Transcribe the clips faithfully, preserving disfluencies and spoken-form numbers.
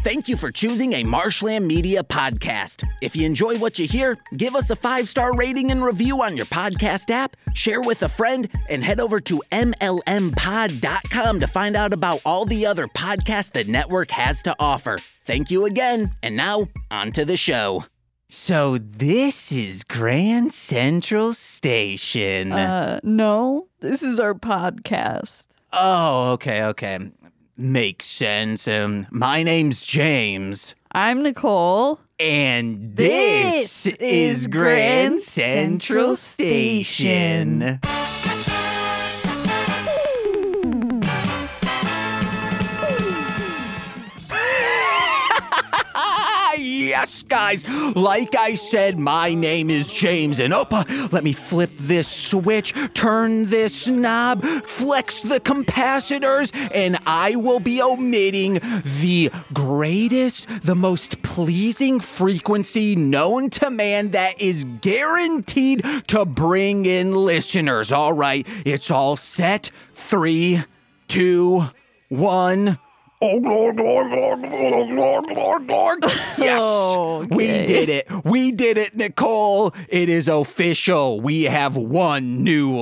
Thank you for choosing a Marshland Media podcast. If you enjoy what you hear, give us a five-star rating and review on your podcast app, share with a friend, and head over to M L M pod dot com to find out about all the other podcasts the network has to offer. Thank you again, and now, on to the show. So this is Grand Central Station. Uh, no, this is our podcast. Oh, okay, okay. Makes sense. Um, my name's James. I'm Nicole. And this, this is Grand Central Station. Yes, guys, like I said, my name is James, and Opa, let me flip this switch, turn this knob, flex the capacitors, and I will be omitting the greatest, the most pleasing frequency known to man that is guaranteed to bring in listeners. All right, it's all set. Three, two, one... Oh, Lord, Lord, Lord, Lord, Lord, Lord, Lord. Yes, oh, okay. We did it. We did it, Nicole. It is official. We have one new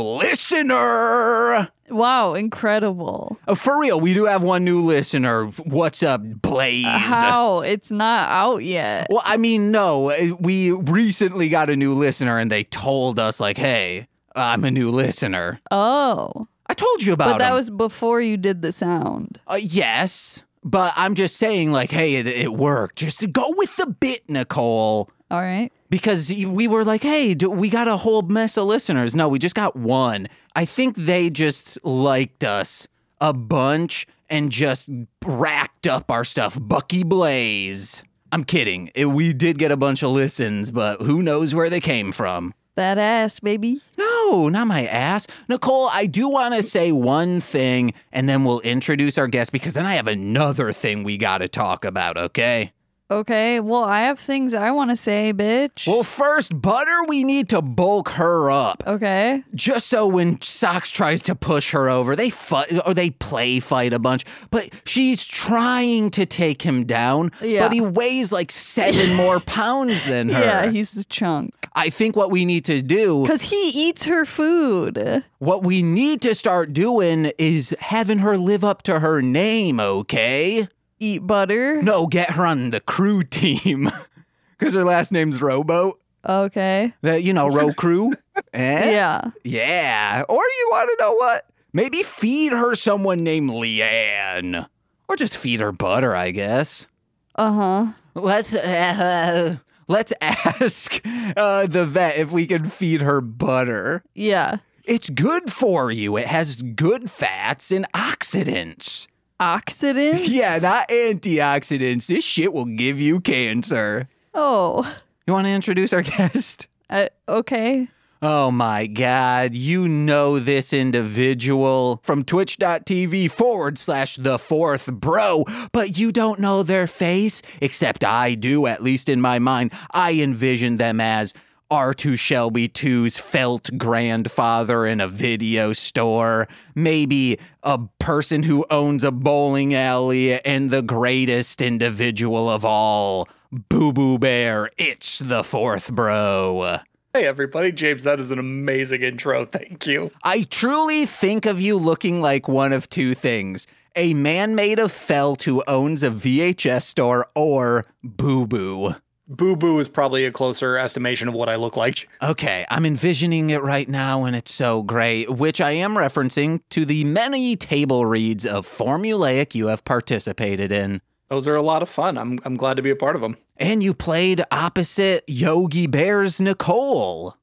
listener. Wow, incredible. Uh, for real, we do have one new listener. What's up, Blaze? Uh, how? It's not out yet. Well, I mean, no. We recently got a new listener, and they told us, like, hey, I'm a new listener. Oh. I told you about it. But that him. was before you did the sound. Uh, yes, but I'm just saying, like, hey, it, it worked. Just go with the bit, Nicole. All right. Because we were like, hey, do, we got a whole mess of listeners. No, we just got one. I think they just liked us a bunch and just racked up our stuff. Bucky Blaze. I'm kidding. It, we did get a bunch of listens, but who knows where they came from. That ass, baby. No, not my ass. Nicole, I do want to say one thing, and then we'll introduce our guest, because then I have another thing we got to talk about, okay? Okay, well, I have things I want to say, bitch. Well, first, Butter, we need to bulk her up. Okay. Just so when Socks tries to push her over, they fight, or they play fight a bunch, but she's trying to take him down, yeah. but he weighs like seven more pounds than her. Yeah, he's a chunk. I think what we need to do... Because he eats her food. What we need to start doing is having her live up to her name, okay? Eat butter? No, get her on the crew team. Because her last name's Rowboat. Okay. The, you know, row crew. Eh? Yeah. Yeah. Or you want to know what? Maybe feed her someone named Leanne. Or just feed her butter, I guess. Uh-huh. Let's, uh, let's ask uh, the vet if we can feed her butter. Yeah. It's good for you. It has good fats and oxidants. Oxidants? Yeah, not antioxidants. This shit will give you cancer. Oh. You want to introduce our guest? Uh, okay. Oh my God, you know this individual from twitch.tv forward slash the fourth bro, but you don't know their face, except I do, at least in my mind. I envision them as R two Shelby two's felt grandfather in a video store, maybe a person who owns a bowling alley, and the greatest individual of all, Boo Boo Bear. It's the fourth bro. Hey everybody, James, that is an amazing intro, thank you. I truly think of you looking like one of two things. A man made of felt who owns a V H S store, or Boo Boo. Boo Boo is probably a closer estimation of what I look like. Okay, I'm envisioning it right now, and it's so great, which I am referencing to the many table reads of Formulaic you have participated in. Those are a lot of fun. I'm I'm glad to be a part of them. And you played opposite Yogi Bear's Nicole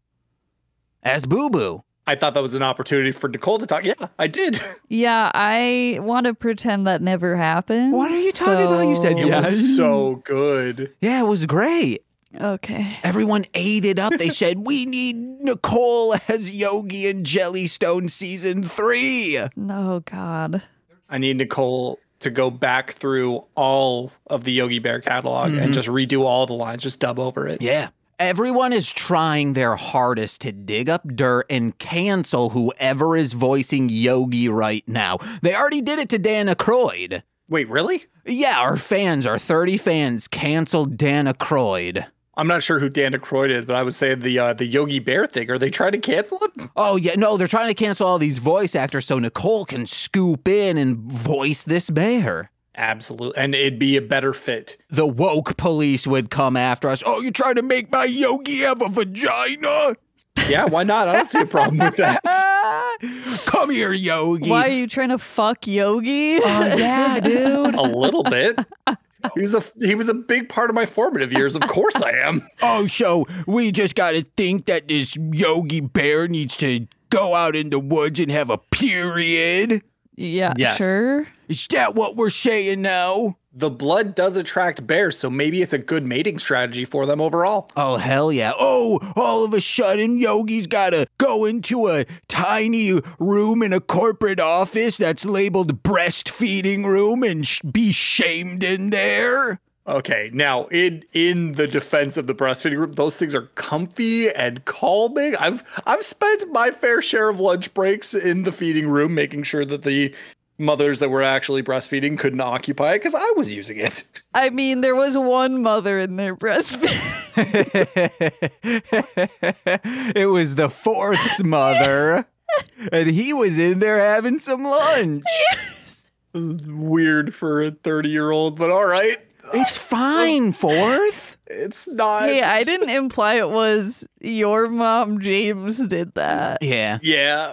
as Boo Boo. I thought that was an opportunity for Nicole to talk. Yeah, I did. Yeah, I want to pretend that never happened. What are you talking so... about? You said it yeah. was so good. Yeah, it was great. Okay. Everyone ate it up. They said, we need Nicole as Yogi in Jellystone season three. Oh, God. I need Nicole to go back through all of the Yogi Bear catalog mm-hmm. and just redo all the lines, just dub over it. Yeah. Everyone is trying their hardest to dig up dirt and cancel whoever is voicing Yogi right now. They already did it to Dan Aykroyd. Wait, really? Yeah, our fans, our thirty fans, canceled Dan Aykroyd. I'm not sure who Dan Aykroyd is, but I would say the uh, the Yogi Bear thing. Are they trying to cancel him? Oh, yeah, no, they're trying to cancel all these voice actors so Nicole can scoop in and voice this bear. Absolutely. And it'd be a better fit. The woke police would come after us. Oh, you're trying to make my Yogi have a vagina? Yeah, why not? I don't see a problem with that. Come here, Yogi. Why are you trying to fuck Yogi? Oh, yeah, dude. A little bit. He was a he was a big part of my formative years. Of course I am. Oh, so we just got to think that this Yogi Bear needs to go out in the woods and have a period? Yeah, Yes. sure. Is that what we're saying now? The blood does attract bears, so maybe it's a good mating strategy for them overall. Oh, hell yeah. Oh, all of a sudden, Yogi's got to go into a tiny room in a corporate office that's labeled breastfeeding room and sh- be shamed in there? Okay, now in in the defense of the breastfeeding room, those things are comfy and calming. I've I've spent my fair share of lunch breaks in the feeding room, making sure that the mothers that were actually breastfeeding couldn't occupy it because I was using it. I mean, there was one mother in there breastfeeding. It was the fourth's mother, and he was in there having some lunch. This is weird for a thirty-year-old, but all right. It's fine, fourth. It's not. Hey, I didn't imply it was your mom, James, did that. Yeah. Yeah.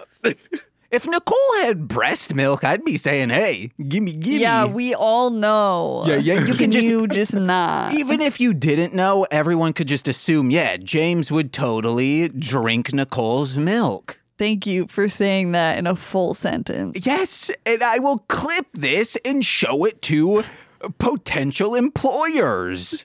If Nicole had breast milk, I'd be saying, hey, gimme, gimme. Yeah, we all know. Yeah, yeah, you can just- You just not. Even if you didn't know, everyone could just assume, yeah, James would totally drink Nicole's milk. Thank you for saying that in a full sentence. Yes, and I will clip this and show it to potential employers.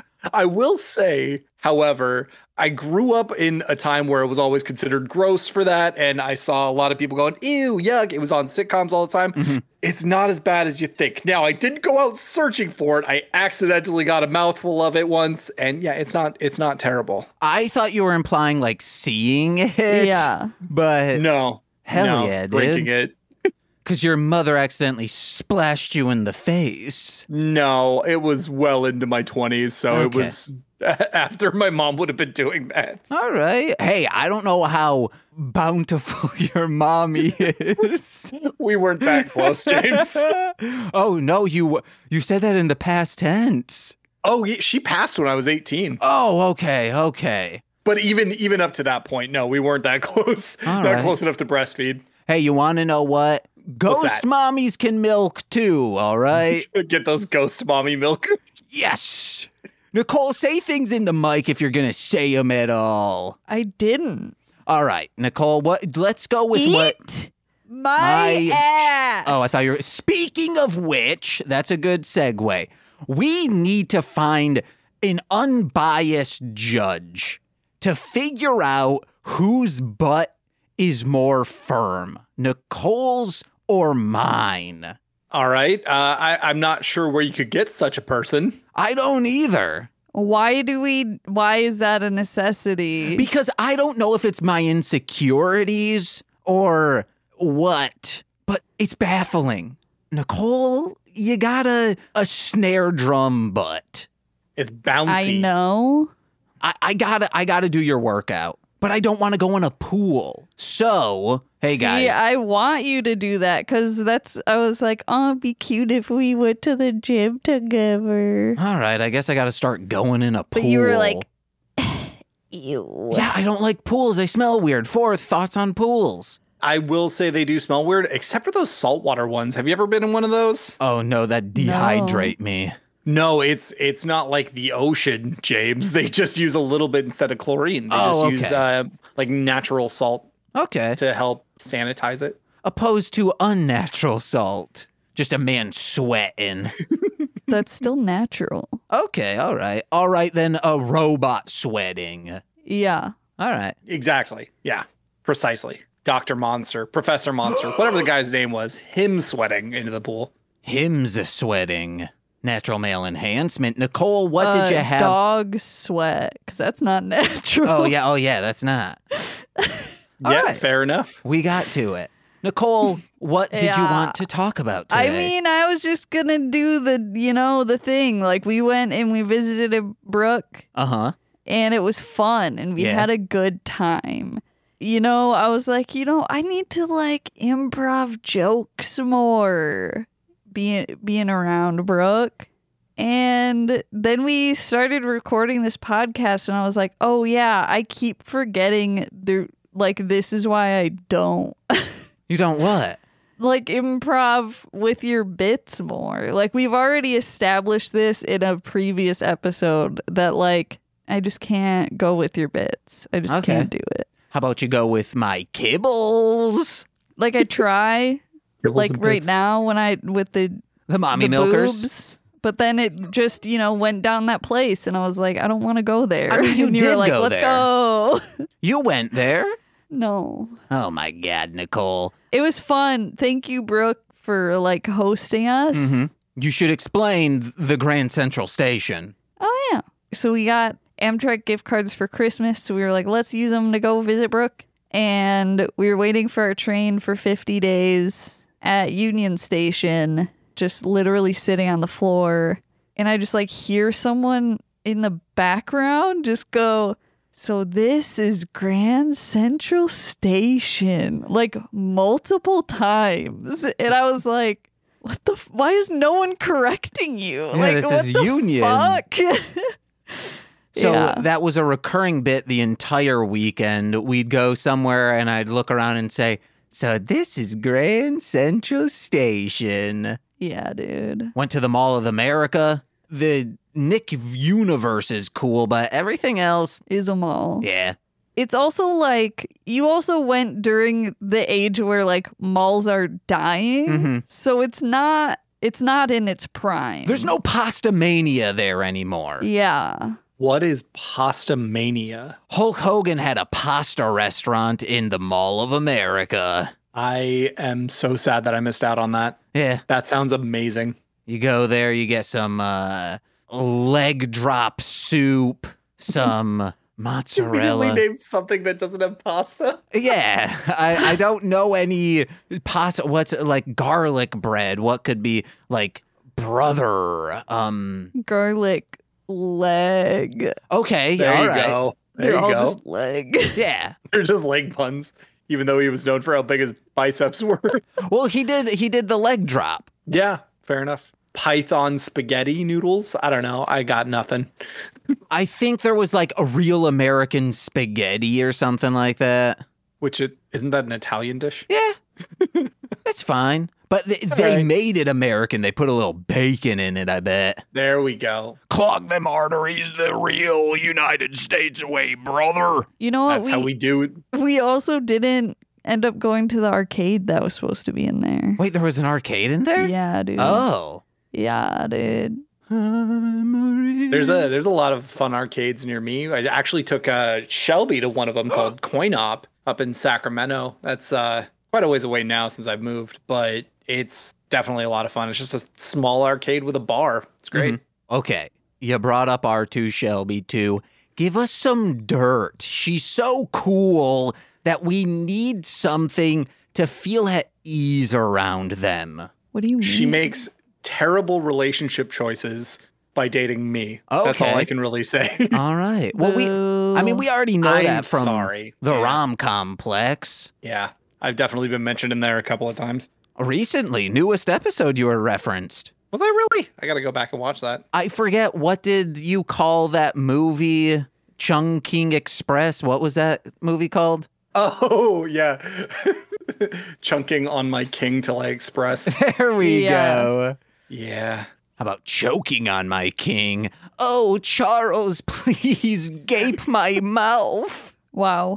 I will say, however, I grew up in a time where it was always considered gross for that, and I saw a lot of people going, ew, yuck. It was on sitcoms all the time. Mm-hmm. It's not as bad as you think. Now, I didn't go out searching for it. I accidentally got a mouthful of it once, and yeah, it's not it's not terrible. I thought you were implying like seeing it. Yeah. But No. hell no, yeah, dude. drinking it. Because your mother accidentally splashed you in the face. No, it was well into my twenties, so it Okay. was after my mom would have been doing that. All right. Hey, I don't know how bountiful your mommy is. We weren't that close, James. Oh, no, you you said that in the past tense. Oh, yeah, she passed when I was eighteen. Oh, okay, okay. But even even up to that point, no, we weren't that close. All not right. close enough to breastfeed. Hey, you want to know what? Ghost that? mommies can milk too, all right? Get those ghost mommy milk. Yes. Nicole, say things in the mic if you're going to say them at all. I didn't. All right, Nicole, what? Let's go with Eat what? my, My- ass. Oh, I thought you were. Speaking of which, that's a good segue. We need to find an unbiased judge to figure out whose butt is more firm, Nicole's or mine. All right. Uh, I, I'm not sure where you could get such a person. I don't either. Why do we, why is that a necessity? Because I don't know if it's my insecurities or what, but it's baffling. Nicole, you got a, a snare drum butt. It's bouncy. I know. I, I gotta I gotta do your workout, but I don't want to go in a pool. So, hey guys. See, I want you to do that because that's, I was like, oh, it'd be cute if we went to the gym together. All right, I guess I gotta start going in a pool. But you were like, ew. yeah, I don't like pools. They smell weird. Fourth, thoughts on pools. I will say they do smell weird, except for those saltwater ones. Have you ever been in one of those? Oh no, that dehydrate me. No, it's it's not like the ocean, James. They just use a little bit instead of chlorine. They Oh, just use okay. uh, like natural salt Okay. to help sanitize it. Opposed to unnatural salt. Just a man sweating. That's still natural. Okay, all right. All right, then a robot sweating. Yeah. All right. Exactly. Yeah, precisely. Doctor Monster, Professor Monster, whatever the guy's name was, him sweating into the pool. Him's a sweating. Natural male enhancement. Nicole, what Uh, did you have? Dog sweat, because that's not natural. Oh, yeah. Oh, yeah. That's not. All Yeah, right. fair enough. We got to it. Nicole, what did you Yeah. want to talk about today? I mean, I was just gonna do the, you know, the thing. Like, we went and we visited a Brooke, uh-huh. and it was fun, and we Yeah. had a good time. You know, I was like, you know, I need to like improv jokes more, being being around Brooke. And then we started recording this podcast, and I was like, oh yeah, I keep forgetting the like this is why I don't You don't what? like improv with your bits more. Like, we've already established this in a previous episode that like I just can't go with your bits. I just Okay. can't do it. How about you go with my kibbles? Like, I try like right now when I with the The mommy the milkers? boobs, but then it just, you know, went down that place, and I was like, I don't want to go there. I mean, you and you were did like, go let's there. go. You went there? No, Oh my God, Nicole. it was fun. Thank you, Brooke, for like hosting us. Mhm. You should explain the Grand Central Station. Oh yeah. So we got Amtrak gift cards for Christmas. So we were like, let's use them to go visit Brooke. And we were waiting for our train for fifty days at Union Station, just literally sitting on the floor. And I just like hear someone in the background just go, so this is Grand Central Station, like multiple times. And I was like, what the, f- why is no one correcting you? Yeah, like, this what is the Union. fuck? So Yeah. that was a recurring bit the entire weekend. We'd go somewhere and I'd look around and say, so this is Grand Central Station. Yeah, dude. Went to the Mall of America. The Nick universe is cool, but everything else, Is a mall. yeah. It's also like you also went during the age where like malls are dying. Mhm. So it's not it's not in its prime. There's no pasta mania there anymore. Yeah. What is pasta mania? Hulk Hogan had a pasta restaurant in the Mall of America. I am so sad that I missed out on that. Yeah. That sounds amazing. You go there, you get some uh, leg drop soup, some mozzarella. named something that doesn't have pasta. Yeah, I, I don't know any pasta. What's like garlic bread? What could be like brother? Um. Garlic leg. Okay. There all you right. go. There They're you all go. just leg. Yeah. They're just leg puns, even though he was known for how big his biceps were. Well, he did. He did the leg drop. Yeah, fair enough. Python spaghetti noodles. I don't know. I got nothing. I think there was like a real American spaghetti or something like that. Which it isn't that an Italian dish? Yeah, it's fine. But they, they right. made it American. They put a little bacon in it, I bet. There we go. Clog them arteries the real United States way, brother. You know what? That's how we do it. we also didn't end up going to the arcade that was supposed to be in there. Wait, there was an arcade in there? Yeah, dude. Oh. Yeah, dude. There's a there's a lot of fun arcades near me. I actually took uh, Shelby to one of them called Coin Op up in Sacramento. That's uh, quite a ways away now since I've moved, but it's definitely a lot of fun. It's just a small arcade with a bar. It's great. Okay, you brought up R two Shelby too. Give us some dirt. She's so cool that we need something to feel at ease around them. What do you mean? She makes terrible relationship choices by dating me. That's all Okay. I can really say. All right. Well, we, I mean, we already know I'm that from sorry. the Yeah. Rom Complex. Yeah, I've definitely been mentioned in there a couple of times. Recently, newest episode you were referenced. Was I really? I got to go back and watch that. I forget, what did you call that movie? Chungking Express? What was that movie called? Oh, yeah. Chunking on my king till I express. There we Yeah. go. Yeah. How about choking on my king? Oh, Charles, please gape my mouth. Wow.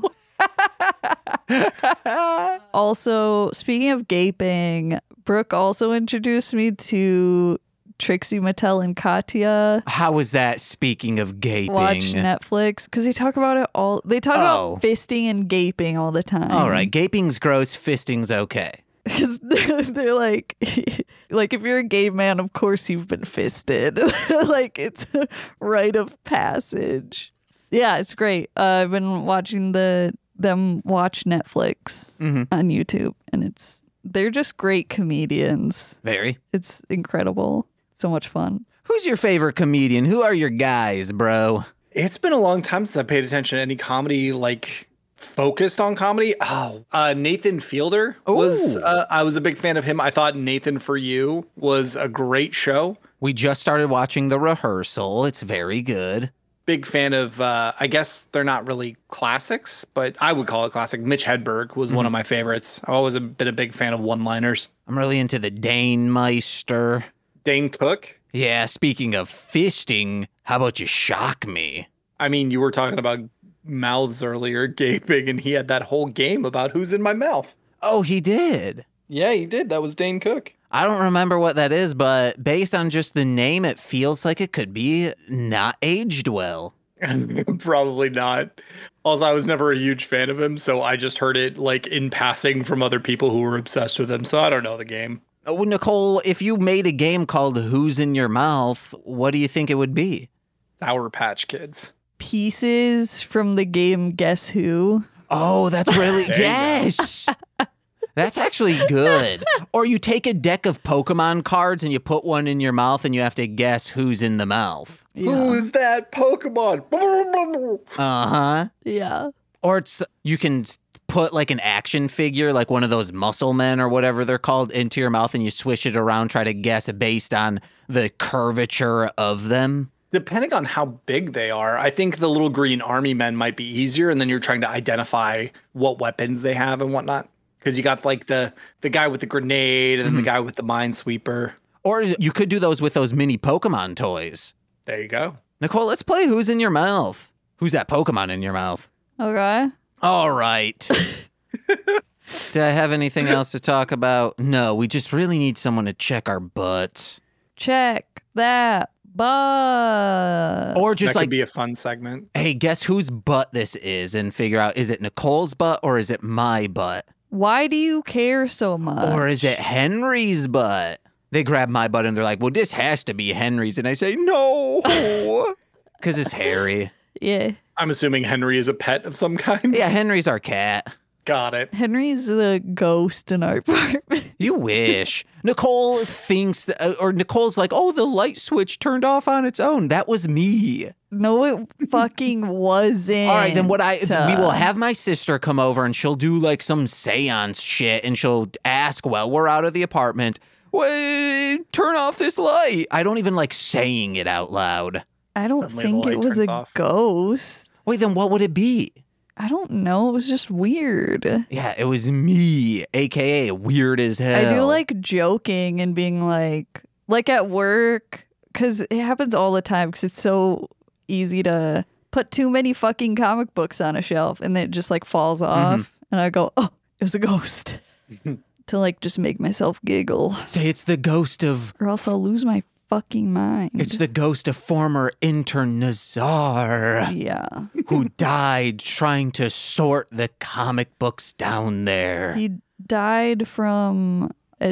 Also, speaking of gaping, Brooke also introduced me to Trixie Mattel and Katya. How was that, speaking of gaping? Watch Netflix because they talk about it all. They talk Oh. about fisting and gaping all the time. All right, gaping's gross, fisting's okay. Because they're, they're like, like if you're a gay man, of course you've been fisted. Like it's a rite of passage. Yeah, it's great. Uh, I've been watching the them watch Netflix Mm-hmm. on YouTube, and it's they're just great comedians. Very. It's incredible. So much fun. Who's your favorite comedian? Who are your guys, bro? It's been a long time since I paid attention to any comedy, like focused on comedy. Oh, uh, Nathan Fielder was, Ooh. uh, I was a big fan of him. I thought Nathan For You was a great show. We just started watching The Rehearsal. It's very good. Big fan of, uh, I guess they're not really classics, but I would call it classic. Mitch Hedberg was Mm-hmm. one of my favorites. I've always been a big fan of one-liners. I'm really into the Dane Meister. Dane Cook. Yeah, speaking of fisting, how about you shock me? I mean, you were talking about mouths earlier, gaping, and he had that whole game about who's in my mouth. Oh, he did. Yeah, he did. That was Dane Cook. I don't remember what that is, but based on just the name, it feels like it could be not aged well. Probably not. Also, I was never a huge fan of him, so I just heard it like in passing from other people who were obsessed with him. So I don't know the game. Oh, Nicole, if you made a game called Who's in Your Mouth, what do you think it would be? Sour Patch Kids. Pieces from the game Guess Who. Oh, that's really There you go. yes. That's actually good. Or you take a deck of Pokemon cards and you put one in your mouth and you have to guess who's in the mouth. Yeah. Who's that Pokemon? Uh-huh. Yeah. Or it's you can put like an action figure, like one of those muscle men or whatever they're called, into your mouth and you swish it around, try to guess based on the curvature of them. Depending on how big they are, I think the little green army men might be easier, and then you're trying to identify what weapons they have and whatnot. Because you got like the the guy with the grenade and then the guy with the minesweeper. Or you could do those with those mini Pokemon toys. There you go. Nicole, let's play Who's in Your Mouth. Who's that Pokemon in your mouth? Okay. All right. Do I have anything else to talk about? No, we just really need someone to check our butts. Check that butt. Or just that like, could be a fun segment. hey, guess whose butt this is and figure out, is it Nicole's butt or is it my butt? Why do you care so much? Or is it Henry's butt? They grab my butt and they're like, well, this has to be Henry's. And I say, no, because it's Harry. Yeah. I'm assuming Henry is a pet of some kind. Yeah, Henry's our cat. Got it. Henry's the ghost in our apartment. You wish. Nicole thinks, that, uh, or Nicole's like, oh, the light switch turned off on its own. That was me. No, it fucking wasn't. All right, then what I, we will have my sister come over and she'll do like some seance shit and she'll ask while we're out of the apartment, wait, turn off this light. I don't even like saying it out loud. I don't Suddenly the think light it was turns a off. ghost. Wait, then what would it be? I don't know. It was just weird. Yeah, it was me, A K A weird as hell. I do like joking and being like, like at work, because it happens all the time because it's so easy to put too many fucking comic books on a shelf and then it just like falls off. And I go, oh, it was a ghost. To like just make myself giggle. Say it's the ghost of, Or else I'll lose my fucking mind. it's the ghost of former intern Nazar. yeah. Who died trying to sort the comic books down there. He died from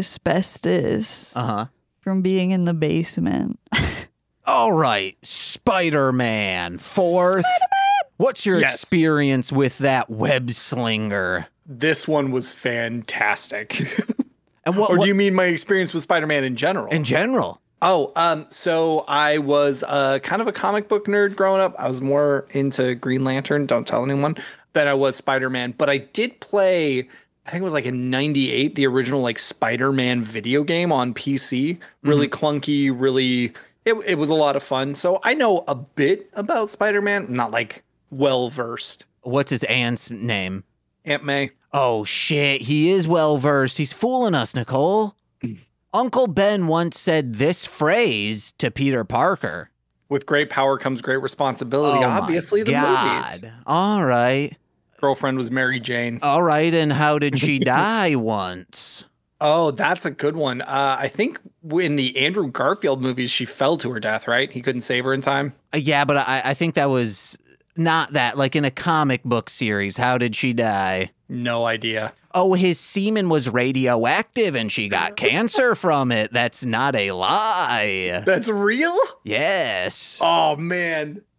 asbestos Uh-huh. from being in the basement. All right, Spider-Man. Fourth. What's your Yes. experience with that web slinger? This one was fantastic. And what, Or what do you mean my experience with Spider-Man in general? in general? Oh, um, so I was uh, kind of a comic book nerd growing up. I was more into Green Lantern, don't tell anyone, than I was Spider-Man. But I did play, I think it was like in ninety-eight, the original like Spider-Man video game on P C. Really clunky, really, it, it was a lot of fun. So I know a bit about Spider-Man, not like well-versed. What's his aunt's name? Aunt May. Oh shit, he is well versed. He's fooling us, Nicole. Uncle Ben once said this phrase to Peter Parker. With great power comes great responsibility. Oh my Obviously, the God. movies. All right. Girlfriend was Mary Jane. All right, and how did she die once? Oh, that's a good one. Uh, I think in the Andrew Garfield movies, she fell to her death, right? He couldn't save her in time. Uh, yeah, but I, I think that was not that. Like in a comic book series, how did she die? No idea. Oh, his semen was radioactive and she got cancer from it. That's not a lie. That's real? Yes. Oh, man.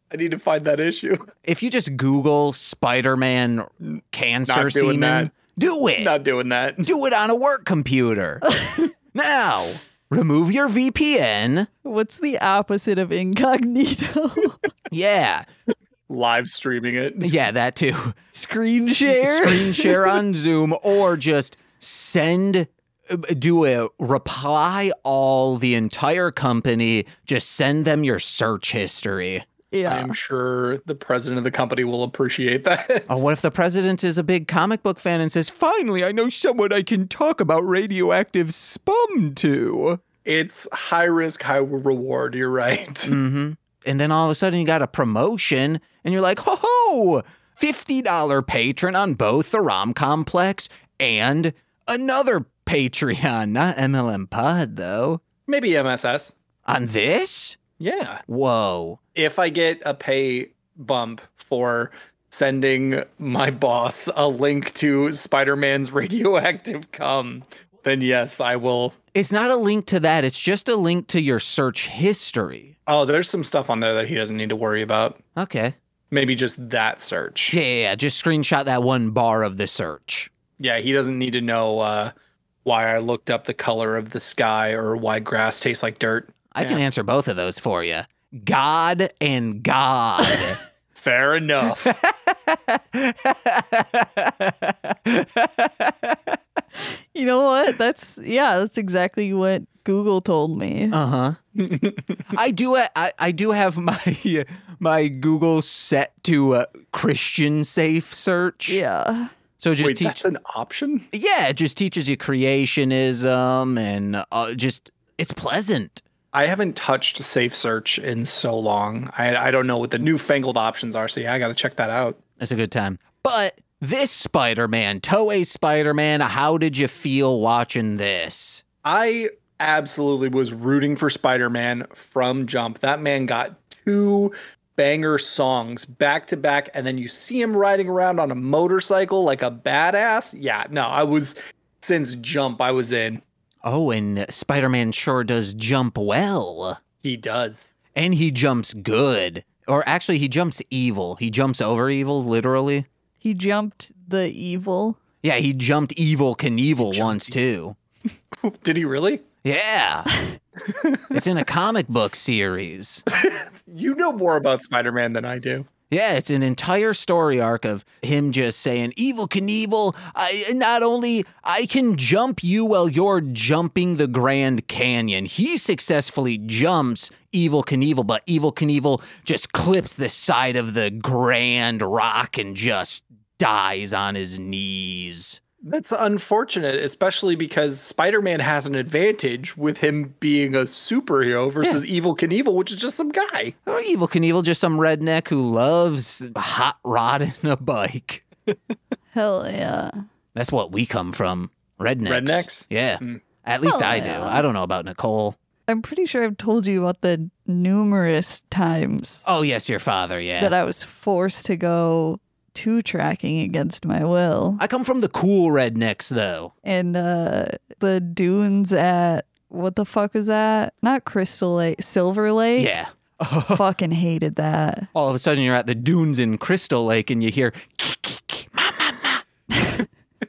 I need to find that issue. If you just Google Spider-Man cancer Not doing semen, that. do it. Not doing that. Do it on a work computer. Now, remove your V P N. What's the opposite of incognito? Yeah. Live streaming it. Yeah, that too. Screen share? Screen share on Zoom, or just send, do a reply all the entire company. Just send them your search history. Yeah. I'm sure the president of the company will appreciate that. Oh, what if the president is a big comic book fan and says, finally, I know someone I can talk about radioactive spum to? It's high risk, high reward. You're right. Mm-hmm. And then all of a sudden you got a promotion and you're like, ho ho, fifty dollars patron on both the Rom Complex and another Patreon, not M L M Pod though. Maybe M S S. On this? Yeah. Whoa. If I get a pay bump for sending my boss a link to Spider-Man's radioactive cum, then yes, I will. It's not a link to that. It's just a link to your search history. Oh, there's some stuff on there that he doesn't need to worry about. Okay. Maybe just that search. Yeah, yeah, yeah. Just screenshot that one bar of the search. Yeah, he doesn't need to know uh, why I looked up the color of the sky or why grass tastes like dirt. I Yeah. can answer both of those for you. God and God. Fair enough. You know what? That's, yeah, that's exactly what Google told me. Uh-huh. I do I, I do have my my Google set to uh, Christian safe search. Yeah. So just Wait, teach that's an option? Yeah, it just teaches you creationism and uh, just it's pleasant. I haven't touched Safe Search in so long. I, I don't know what the newfangled options are, so yeah, I got to check that out. That's a good time. But this Spider-Man, Toei Spider-Man, how did you feel watching this? I absolutely was rooting for Spider-Man from jump. That man got two banger songs back to back, and then you see him riding around on a motorcycle like a badass. Yeah, no, I was, since jump, I was in. Oh, and Spider-Man sure does jump well. He does. And he jumps good. Or actually, he jumps evil. He jumps over evil, literally. He jumped the evil. Yeah, he jumped Evil Knievel once, too. Did he really? Yeah. It's in a comic book series. You know more about Spider-Man than I do. Yeah, it's an entire story arc of him just saying, Evil Knievel, I not only I can jump you while you're jumping the Grand Canyon. He successfully jumps Evil Knievel, but Evil Knievel just clips the side of the Grand Rock and just dies on his knees. That's unfortunate, especially because Spider-Man has an advantage with him being a superhero versus Evil Knievel, which is just some guy. Or Evil Knievel, just some redneck who loves hot rodding a bike. Hell yeah. That's what we come from. Rednecks. Rednecks? Yeah. Mm. At least Hell I do. yeah. I don't know about Nicole. I'm pretty sure I've told you about the numerous times Oh, yes, your father, yeah. that I was forced to go two tracking against my will. I come from the cool rednecks, though. And uh, the dunes at, what the fuck was that? Not Crystal Lake, Silver Lake? Yeah. Fucking hated that. All of a sudden, you're at the dunes in Crystal Lake and you hear, ma, ma, ma.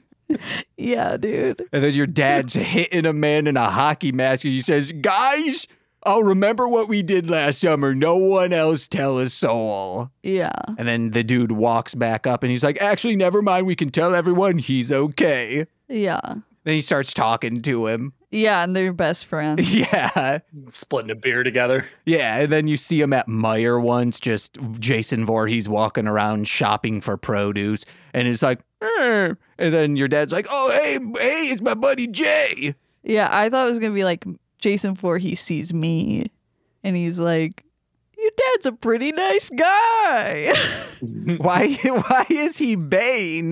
Yeah, dude. And then your dad's hitting a man in a hockey mask and he says, guys, I'll remember what we did last summer. No one else tell a soul. Yeah. And then the dude walks back up and he's like, actually, never mind. We can tell everyone he's okay. Yeah. Then he starts talking to him. Yeah, and they're best friends. Yeah. Splitting a beer together. Yeah. And then you see him at Meijer once, just Jason Voorhees walking around shopping for produce. And it's like, eh. And then your dad's like, oh, hey, hey, it's my buddy Jay. Yeah, I thought it was going to be like Jason Voorhees sees me and he's like, your dad's a pretty nice guy. Why, why is he Bane?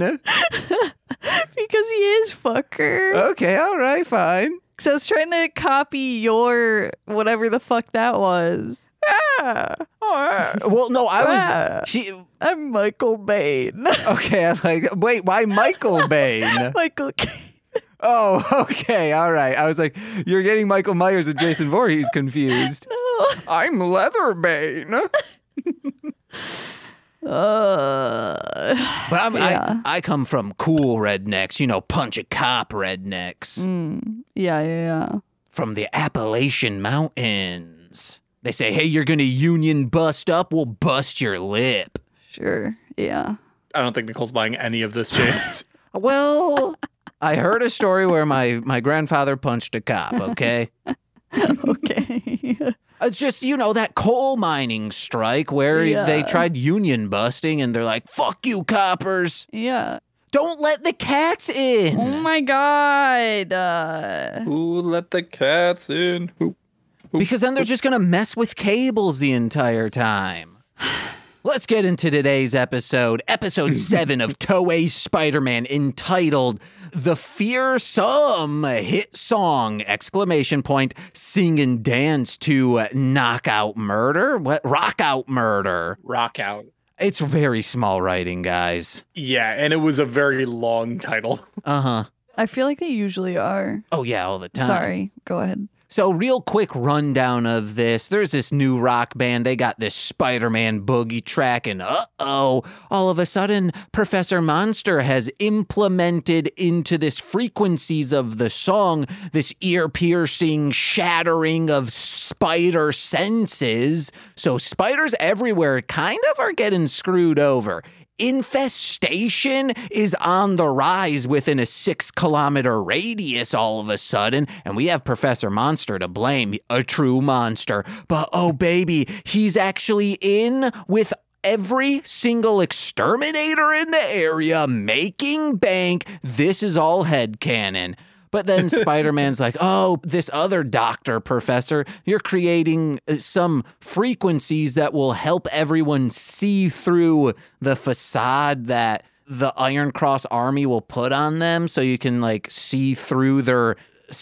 Because he is, fucker. Okay, all right, fine. So I was trying to copy your whatever the fuck that was. Ah, Well, no, I Ah. was. She, I'm Michael Bain. okay, I'm like, wait, why Michael Bane? Michael Caine. Oh, okay, all right. I was like, you're getting Michael Myers and Jason Voorhees confused. No. I'm Leatherbane. Uh, But I'm, yeah. I, I come from cool rednecks, you know, punch a cop rednecks Mm, yeah, yeah, yeah. from the Appalachian Mountains. They say, hey, you're going to union bust up? We'll bust your lip. Sure. Yeah. I don't think Nicole's buying any of this, James. Well, I heard a story where my, my grandfather punched a cop, okay? Okay. It's just, you know, that coal mining strike where Yeah. they tried union busting and they're like, fuck you, coppers. Yeah. Don't let the cats in. Oh my god. Uh, Who let the cats in? Who? Because then they're just going to mess with cables the entire time. Let's get into today's episode, episode seven of Toei's Spider-Man, entitled The Fearsome Hit Song, exclamation point, sing and dance to Knockout Murder? What? Rock Out Murder. Rock out. It's very small writing, guys. Yeah, and it was a very long title. Uh-huh. I feel like they usually are. Oh, yeah, all the time. Sorry. Go ahead. So real quick rundown of this. There's this new rock band. They got this Spider-Man boogie track and uh-oh, all of a sudden Professor Monster has implemented into this frequencies of the song this ear-piercing shattering of spider senses. So spiders everywhere kind of are getting screwed over. Infestation is on the rise within a six kilometer radius all of a sudden, and we have Professor Monster to blame, a true monster. But oh baby, he's actually in with every single exterminator in the area making bank. This is all headcanon. But then Spider-Man's like, oh, this other doctor, Professor, you're creating some frequencies that will help everyone see through the facade that the Iron Cross army will put on them so you can, like, see through their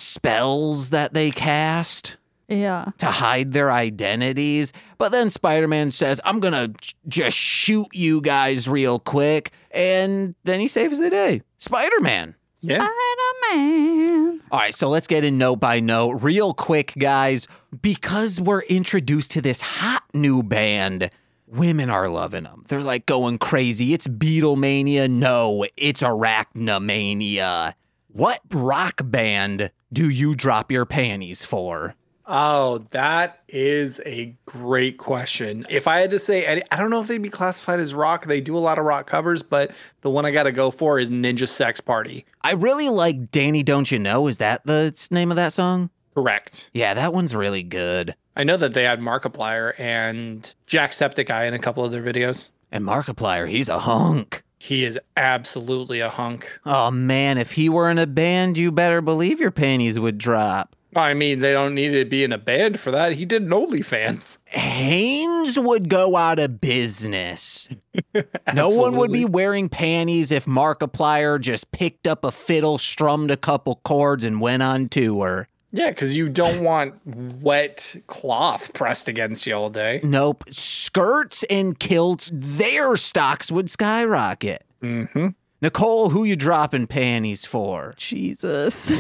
spells that they cast Yeah. to hide their identities. But then Spider-Man says, I'm going to just shoot you guys real quick. And then he saves the day. Spider-Man. Yeah. Spider-Man. All right, so let's get in note by note. Real quick, guys, because we're introduced to this hot new band, women are loving them. They're like going crazy. It's Beatlemania. No, it's Arachnomania. What rock band do you drop your panties for? Oh, that is a great question. If I had to say, any, I don't know if they'd be classified as rock. They do a lot of rock covers, but the one I got to go for is Ninja Sex Party. I really like Danny Don't You Know. Is that the name of that song? Correct. Yeah, that one's really good. I know that they had Markiplier and Jacksepticeye in a couple of their videos. And Markiplier, he's a hunk. He is absolutely a hunk. Oh, man, if he were in a band, you better believe your panties would drop. I mean, they don't need to be in a band for that. He did an OnlyFans. Hanes would go out of business. No one would be wearing panties if Markiplier just picked up a fiddle, strummed a couple chords, and went on tour. Yeah, because you don't want wet cloth pressed against you all day. Nope. Skirts and kilts, their stocks would skyrocket. Mm-hmm. Nicole, who you dropping panties for? Jesus.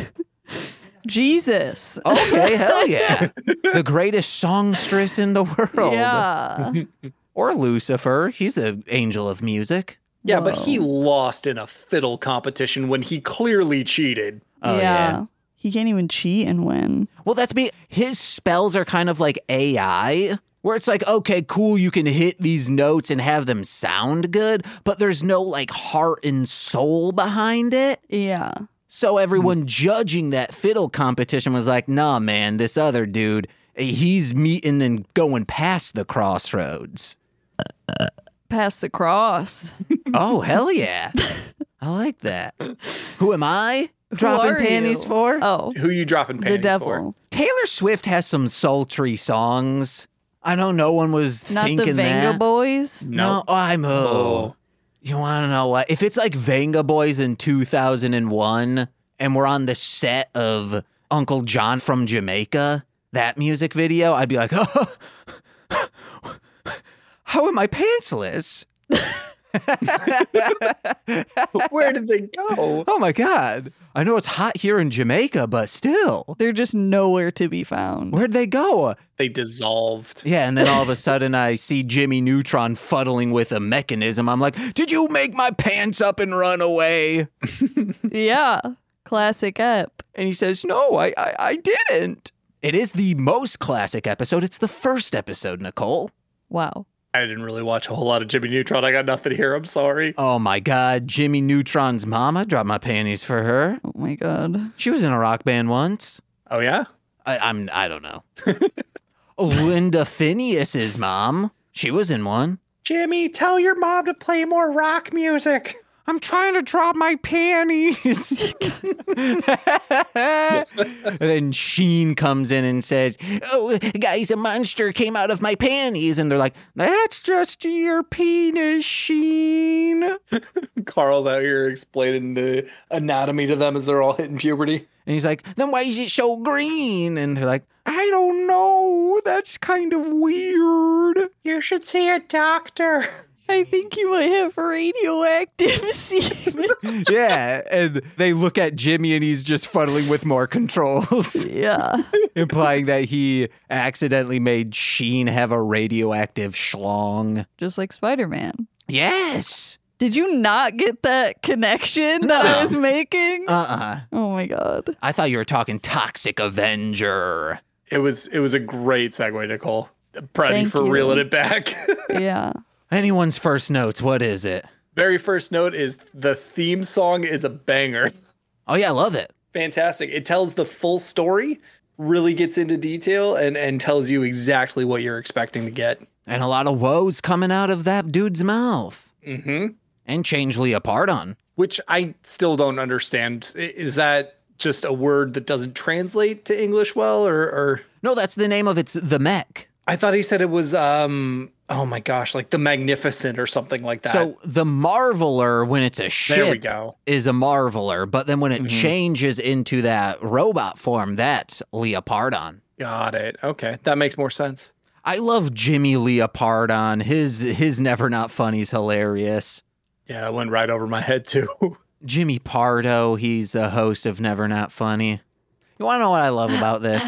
Jesus. Okay, hell yeah. The greatest songstress in the world. Yeah. Or Lucifer. He's the angel of music. Yeah, but he Whoa. lost in a fiddle competition when he clearly cheated. Oh, yeah. He can't even cheat and win. Well, that's me. His spells are kind of like A I, where it's like, okay, cool, you can hit these notes and have them sound good, but there's no like heart and soul behind it. Yeah. So everyone judging that fiddle competition was like, nah, man, this other dude, he's meeting and going past the crossroads. Pass the cross. Oh, hell yeah. I like that. Who am I dropping are panties you? for? Oh, Who you dropping panties the devil. for? Taylor Swift has some sultry songs. I know no one was Not the thinking Venga that. Boys. No, I'm oh. Oh. You want to know what? If it's like Venga Boys in two thousand one and we're on the set of Uncle John from Jamaica, that music video, I'd be like, oh, how am I pantsless? Where did they go? Oh my God. I know it's hot here in Jamaica, but still. They're just nowhere to be found. Where'd they go? They dissolved. Yeah, and then all of a sudden I see Jimmy Neutron fuddling with a mechanism. I'm like, did you make my pants up and run away? Yeah. Classic ep. And he says, no, I, I, I didn't. It is the most classic episode. It's the first episode, Nicole. Wow. I didn't really watch a whole lot of Jimmy Neutron. I got nothing here. I'm sorry. Oh my God, Jimmy Neutron's mama dropped my panties for her. Oh my God. She was in a rock band once. Oh, yeah? I, I'm, I don't know. Linda Phineas's mom. She was in one. Jimmy, tell your mom to play more rock music. I'm trying to drop my panties. And then Sheen comes in and says, oh, guys, a monster came out of my panties. And they're like, that's just your penis, Sheen. Carl's out here explaining the anatomy to them as they're all hitting puberty. And he's like, then why is it so green? And they're like, I don't know. That's kind of weird. You should see a doctor. I think you might have radioactive semen. Yeah, and they look at Jimmy and he's just fuddling with more controls, Yeah. implying that he accidentally made Sheen have a radioactive schlong. Just like Spider-Man. Yes. Did you not get that connection that No. I was making? Uh-uh. Oh my God. I thought you were talking Toxic Avenger. It was it was a great segue, Nicole. Proud of you Thank for you. reeling it back. Yeah. Anyone's first notes, what is it? Very first note is the theme song is a banger. Oh yeah, I love it. Fantastic. It tells the full story, really gets into detail, and, and tells you exactly what you're expecting to get. And a lot of woes coming out of that dude's mouth. Mm-hmm. And change Leopardon. Which I still don't understand. I- Is that just a word that doesn't translate to English well, or, or... No, that's the name of it's the mech. I thought he said it was, um, oh my gosh, like the Magnificent or something like that. So the Marveler, when it's a there we ship, go. is a Marveler. But then when it Mhm. changes into that robot form, that's Leopardon. Got it. Okay, that makes more sense. I love Jimmy Leopardon. His his Never Not Funny's hilarious. Yeah, it went right over my head too. Jimmy Pardo, he's the host of Never Not Funny. You want to know what I love about this?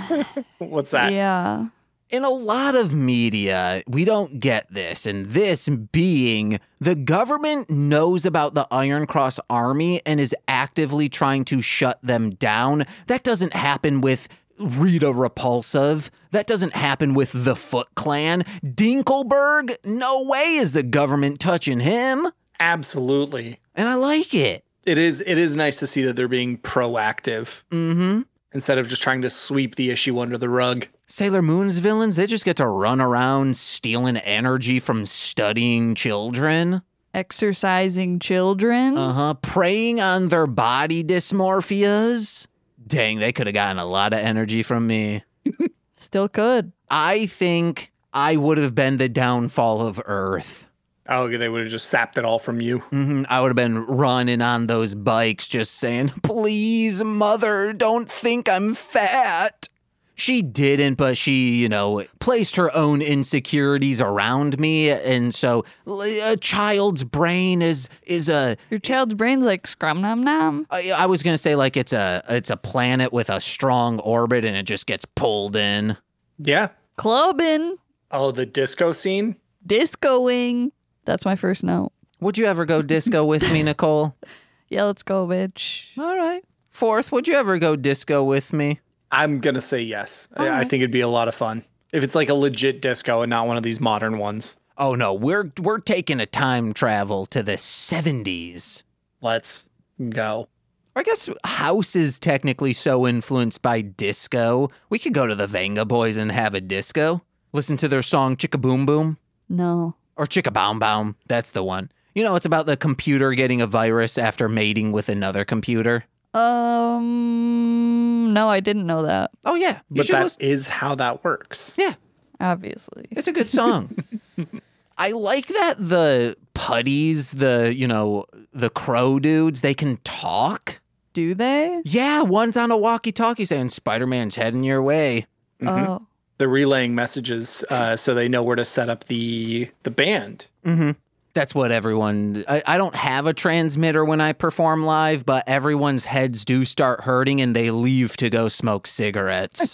What's that? Yeah. In a lot of media, we don't get this, and this being the government knows about the Iron Cross Army and is actively trying to shut them down. That doesn't happen with Rita Repulsive. That doesn't happen with the Foot Clan. Dinkelberg, no way is the government touching him. Absolutely. And I like it. It is it is nice to see that they're being proactive Mm-hmm. instead of just trying to sweep the issue under the rug. Sailor Moon's villains, they just get to run around stealing energy from studying children. Exercising children. Uh-huh. Preying on their body dysmorphias. Dang, they could have gotten a lot of energy from me. Still could. I think I would have been the downfall of Earth. Oh, they would have just sapped it all from you. hmm I would have been running on those bikes just saying, please, mother, don't think I'm fat. She didn't, but she, you know, placed her own insecurities around me. And so a child's brain is is a Your child's brain's like scrum nom nom. I, I was gonna say like it's a it's a planet with a strong orbit and it just gets pulled in. Yeah. Clubbing. Oh, the disco scene? Discoing. That's my first note. Would you ever go disco with me, Nicole? Yeah, let's go, bitch. All right. Fourth, would you ever go disco with me? I'm going to say yes. I, I right. think it'd be a lot of fun. If it's like a legit disco and not one of these modern ones. Oh no, we're we're taking a time travel to the seventies. Let's go. I guess house is technically so influenced by disco. We could go to the Venga Boys and have a disco. Listen to their song Chicka Boom Boom. No. Or Chicka Boom Boom. That's the one. You know, it's about the computer getting a virus after mating with another computer. Um, no, I didn't know that. Oh, yeah. You But should that listen. is how that works. Yeah, Obviously. it's a good song. I like that the putties, the, you know, the crow dudes, they can talk. Do they? Yeah, one's on a walkie-talkie saying Spider-Man's heading your way. Mhm. Oh. They're relaying messages uh, so they know where to set up the the band. Mm-hmm. That's what everyone, I, I don't have a transmitter when I perform live, but everyone's heads do start hurting and they leave to go smoke cigarettes.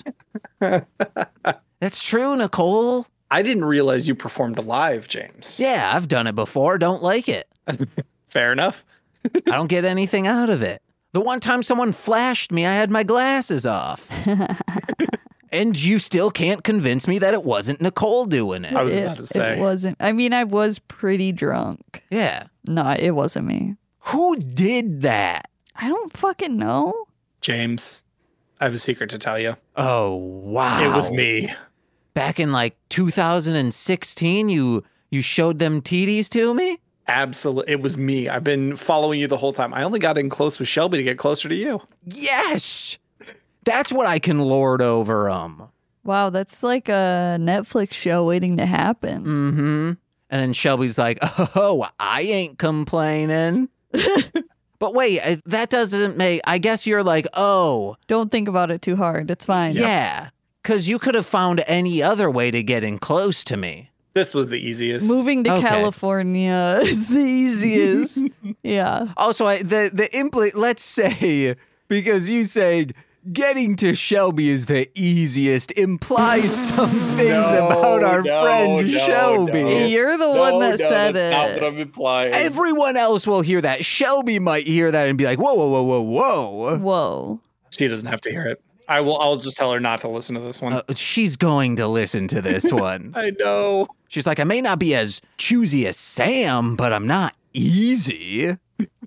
That's true, Nicole. I didn't realize you performed live, James. Yeah, I've done it before. Don't like it. Fair enough. I don't get anything out of it. The one time someone flashed me, I had my glasses off. And you still can't convince me that it wasn't Nicole doing it. I was it, about to say. It wasn't. I mean, I was pretty drunk. Yeah. No, it wasn't me. Who did that? I don't fucking know. James, I have a secret to tell you. Oh, wow. It was me. Back in like two thousand sixteen, you you showed them titties to me? Absolutely. It was me. I've been following you the whole time. I only got in close with Shelby to get closer to you. Yes! That's what I can lord over 'em. Wow, that's like a Netflix show waiting to happen. Mm-hmm. And then Shelby's like, oh, I ain't complaining. But wait, I- that doesn't make, I guess you're like, oh, Don't think about it too hard. It's fine. yeah. Because you could have found any other way to get in close to me. This was the easiest. Moving to Okay. California is the easiest. Yeah. Also, I, the, the impl- let's say, because you said getting to Shelby is the easiest implies some things No, about our no, friend no, Shelby. no. You're the No, one that no, said that's not it. what I'm implying. Everyone else will hear that. Shelby might hear that and be like, whoa, whoa, whoa, whoa, whoa. Whoa. She doesn't have to hear it. I will. I'll just tell her not to listen to this one. Uh, she's going to listen to this one. I know. She's like, I may not be as choosy as Sam, but I'm not easy.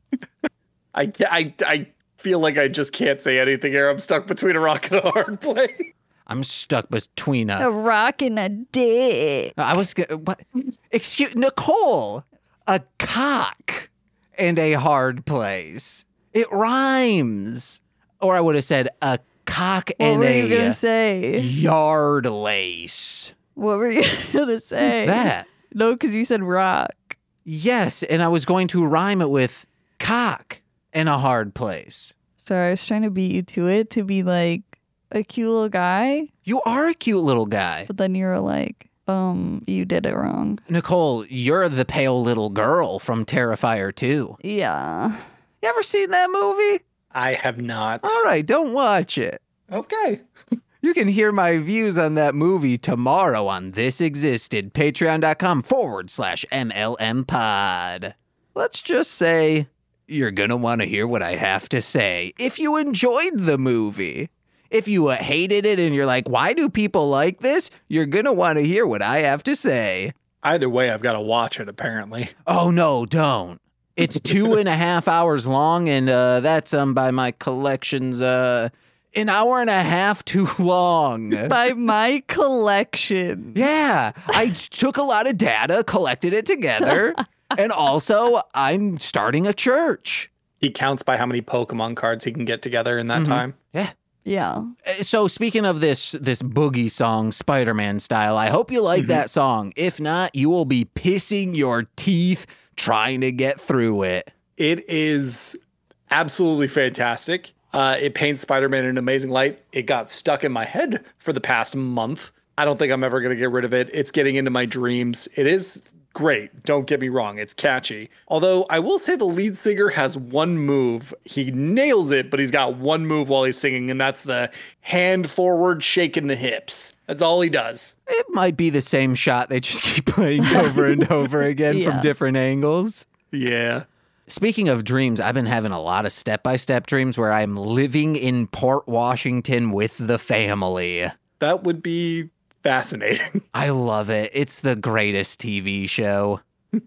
I, ca- I, I feel like I just can't say anything here. I'm stuck between a rock and a hard place. I'm stuck between A a. rock and a dick. I was. go- What? Excuse Nicole. A cock and a hard place. It rhymes. Or I would have said a cock What and were you going a to say? yard lace. What were you going to say? That. No, because you said rock. Yes, and I was going to rhyme it with cock and a hard place. Sorry, I was trying to beat you to it to be like a cute little guy, You are a cute little guy. but then you were like, um, you did it wrong. Nicole, you're the pale little girl from Terrifier two. Yeah. You ever seen that movie? I have not. All right, don't watch it. Okay. You can hear my views on that movie tomorrow on This Existed, patreon.com forward slash MLM pod. Let's just say you're going to want to hear what I have to say if you enjoyed the movie. If you uh, hated it and you're like, why do people like this? You're going to want to hear what I have to say. Either way, I've got to watch it, apparently. Oh, no, don't. It's two and a half hours long, and uh, that's um by my collections, uh, an hour and a half too long. By my collection. Yeah, I took a lot of data, collected it together, and also I'm starting a church. He counts by how many Pokemon cards he can get together in that Mhm. time. Yeah. Yeah. Uh, So speaking of this this boogie song, Spider-Man style, I hope you like Mhm. that song. If not, you will be pissing your teeth trying to get through it. It is absolutely fantastic. Uh, it paints Spider-Man in an amazing light. It got stuck in my head for the past month. I don't think I'm ever going to get rid of it. It's getting into my dreams. It is great. Don't get me wrong. It's catchy. Although I will say the lead singer has one move. He nails it, but he's got one move while he's singing, and that's the hand forward, shaking the hips. That's all he does. It might be the same shot. They just keep playing over and over again Yeah. from different angles. Yeah. Speaking of dreams, I've been having a lot of step-by-step dreams where I'm living in Port Washington with the family. That would be fascinating. I love it. It's the greatest T V show.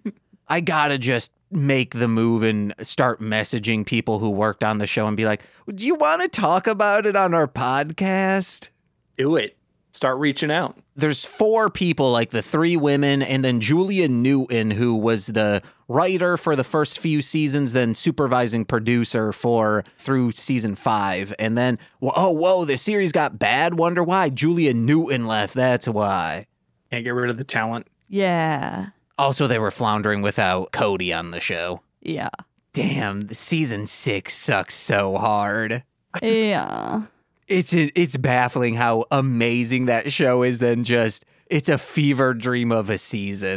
I gotta just make the move and start messaging people who worked on the show and be like, do you want to talk about it on our podcast? Do it. Start reaching out. There's four people, like the three women, and then Julia Newton, who was the writer for the first few seasons, then supervising producer for through season five. And then, oh, whoa, the series got bad. Wonder why? Julia Newton left. That's why. Can't get rid of the talent. Yeah. Also, they were floundering without Cody on the show. Yeah. Damn, the season six sucks so hard. Yeah. It's it's baffling how amazing that show is. Then just it's a fever dream of a season.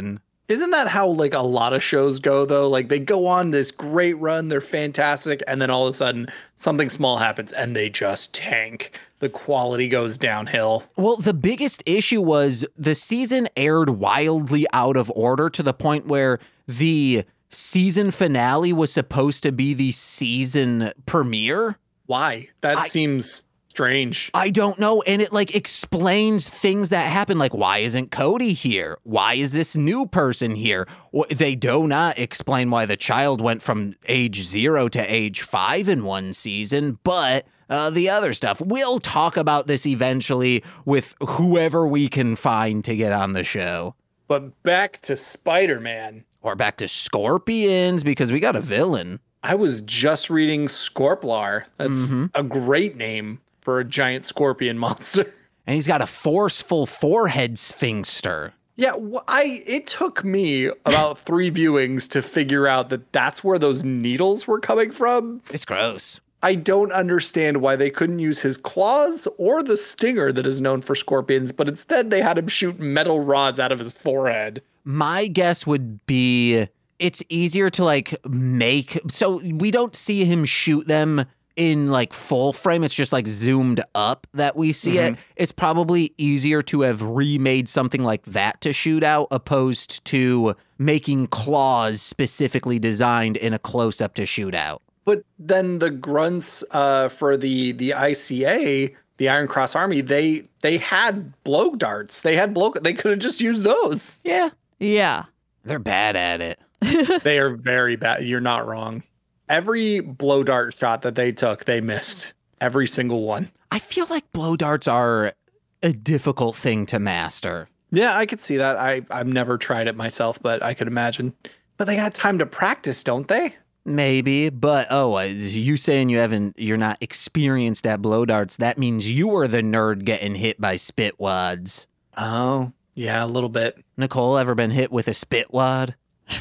Isn't that how like a lot of shows go though? Like they go on this great run, they're fantastic, and then all of a sudden something small happens and they just tank. The quality goes downhill. Well, the biggest issue was the season aired wildly out of order to the point where the season finale was supposed to be the season premiere. Why? That I- seems strange. I don't know. And it like explains things that happen. Like, why isn't Cody here? Why is this new person here? Wh- They do not explain why the child went from age zero to age five in one season, but uh, the other stuff. We'll talk about this eventually with whoever we can find to get on the show. But back to Spider-Man. Or back to Scorpions because we got a villain. I was just reading Scorplar. That's Mm-hmm. a great name for a giant scorpion monster. And he's got a forceful forehead sphinxter. Yeah, wh- I it took me about three viewings to figure out that that's where those needles were coming from. It's gross. I don't understand why they couldn't use his claws or the stinger that is known for scorpions, but instead they had him shoot metal rods out of his forehead. My guess would be it's easier to like make, so we don't see him shoot them in like full frame. It's just like zoomed up that we see Mm-hmm. it. It's probably easier to have remade something like that to shoot out opposed to making claws specifically designed in a close up to shoot out. But then the grunts uh, for the the I C A, the Iron Cross Army, they they had blow darts. They had blow. They could have just used those. Yeah, Yeah. they're bad at it. They are very bad. You're not wrong. Every blow dart shot that they took, they missed. Every single one. I feel like blow darts are a difficult thing to master. Yeah, I could see that. I I've never tried it myself, but I could imagine. But they got time to practice, don't they? Maybe, but oh, uh, you saying you haven't, you're not experienced at blow darts, that means you were the nerd getting hit by spit wads. Oh, yeah, a little bit. Nicole, ever been hit with a spit wad?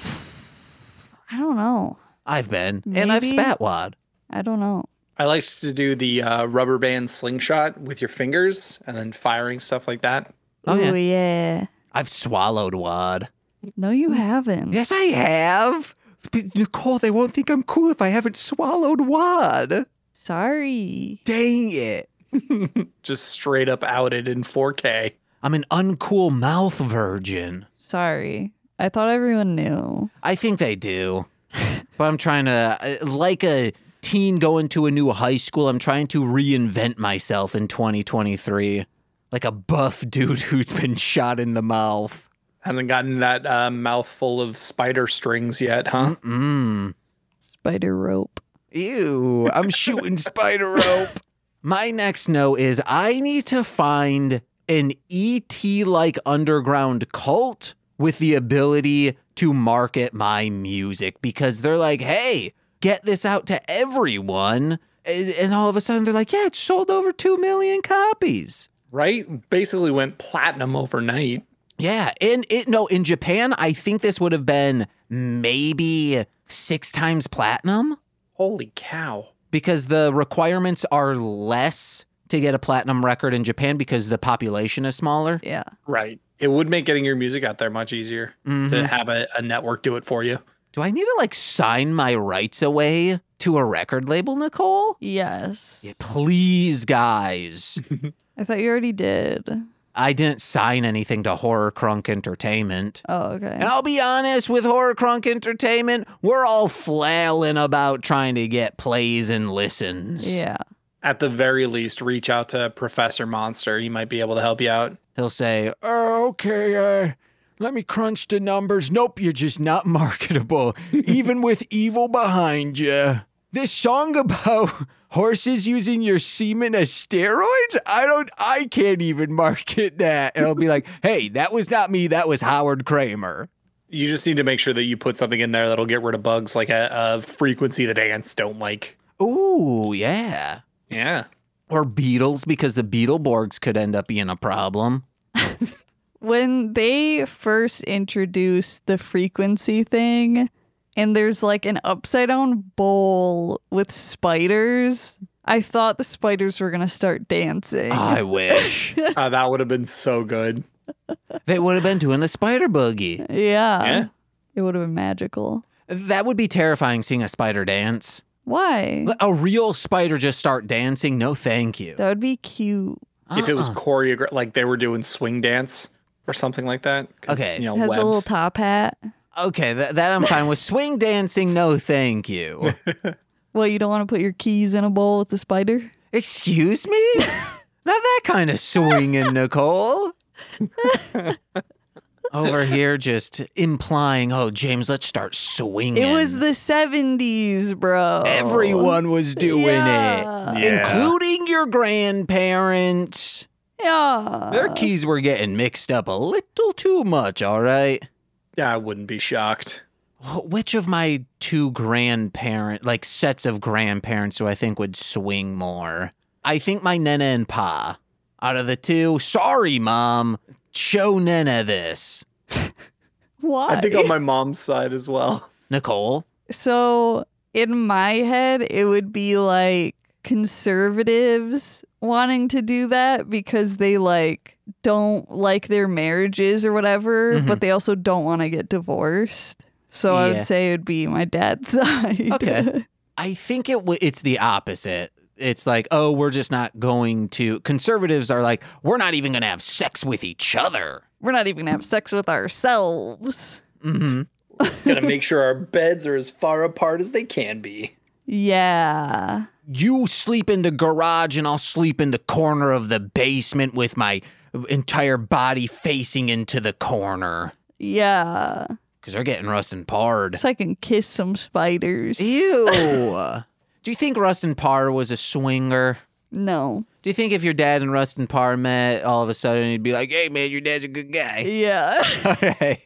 I don't know. I've been, and I've Maybe. spat wad. I don't know. I like to do the uh, rubber band slingshot with your fingers and then firing stuff like that. Oh, yeah. Ooh, yeah. I've swallowed wad. No, you haven't. Yes, I have. But Nicole, they won't think I'm cool if I haven't swallowed wad. Sorry. Dang it. Just straight up outed in four K. I'm an uncool mouth virgin. Sorry. I thought everyone knew. I think they do. But I'm trying to, uh, like a teen going to a new high school, I'm trying to reinvent myself in twenty twenty-three. Like a buff dude who's been shot in the mouth. Haven't gotten that uh, mouthful of spider strings yet, huh? Mmm. Spider rope. Ew, I'm shooting spider rope. My next note is I need to find an E T-like underground cult with the ability to market my music because they're like, hey, get this out to everyone. And, and all of a sudden they're like, yeah, it's sold over two million copies. Right? Basically went platinum overnight. Yeah, and it no, in Japan, I think this would have been maybe six times platinum Holy cow. because the requirements are less to get a platinum record in Japan because the population is smaller. Yeah. Right. It would make getting your music out there much easier to have a, a network do it for you. Do I need to like sign my rights away to a record label, Nicole? Yes. Yeah, please, guys. I thought you already did. I didn't sign anything to Horror Crunk Entertainment. Oh, okay. And I'll be honest, with Horror Crunk Entertainment, we're all flailing about trying to get plays and listens. Yeah. At the very least, reach out to Professor Monster. He might be able to help you out. He'll say, oh, okay, uh, let me crunch the numbers. Nope, you're just not marketable, even with evil behind you. This song about horses using your semen as steroids? I don't, I can't even market that. And I'll be like, hey, that was not me. That was Howard Kramer. You just need to make sure that you put something in there that'll get rid of bugs like a, a frequency that ants don't like. Ooh, yeah. Yeah. Or Beatles, because the Beetleborgs could end up being a problem. When they first introduced the frequency thing, and there's like an upside down bowl with spiders, I thought the spiders were going to start dancing. I wish. Uh, that would have been so good. They would have been doing the spider boogie. Yeah. Yeah. It would have been magical. That would be terrifying, seeing a spider dance. Why? A real spider just start dancing? No, thank you. That would be cute. If it was Uh-uh. choreographed, like they were doing swing dance or something like that. 'Cause, Okay. You know, It has webs. a little top hat. Okay, that, that I'm fine with. Swing dancing, no thank you. Well, you don't want to put your keys in a bowl with the spider? Excuse me? Not that kind of swinging, Nicole. Over here just implying, oh, James, let's start swinging. It was the seventies, bro. Everyone was doing Yeah. it, Yeah. including your grandparents. Yeah. Their keys were getting mixed up a little too much, all right? Yeah, I wouldn't be shocked. Which of my two grandparent, like sets of grandparents, do I think would swing more? I think my Nana and Pa. Out of the two, sorry, Mom. Show Nana this. Why? I think on my mom's side as well. Nicole? So in my head, it would be like conservatives wanting to do that because they like don't like their marriages or whatever, Mhm. but they also don't want to get divorced. So I Yeah. would say it would be my dad's side. Okay. I think it w- it's the opposite. It's like, oh, we're just not going to. Conservatives are like, we're not even going to have sex with each other. We're not even gonna have sex with ourselves. Mm-hmm. Gotta make sure our beds are as far apart as they can be. Yeah. You sleep in the garage and I'll sleep in the corner of the basement with my entire body facing into the corner. Yeah. Because they're getting Rustin Pard. So I can kiss some spiders. Ew. Do you think Rustin Parr was a swinger? No. Do you think if your dad and Rustin Parr met, all of a sudden he'd be like, hey, man, your dad's a good guy? Yeah. Okay.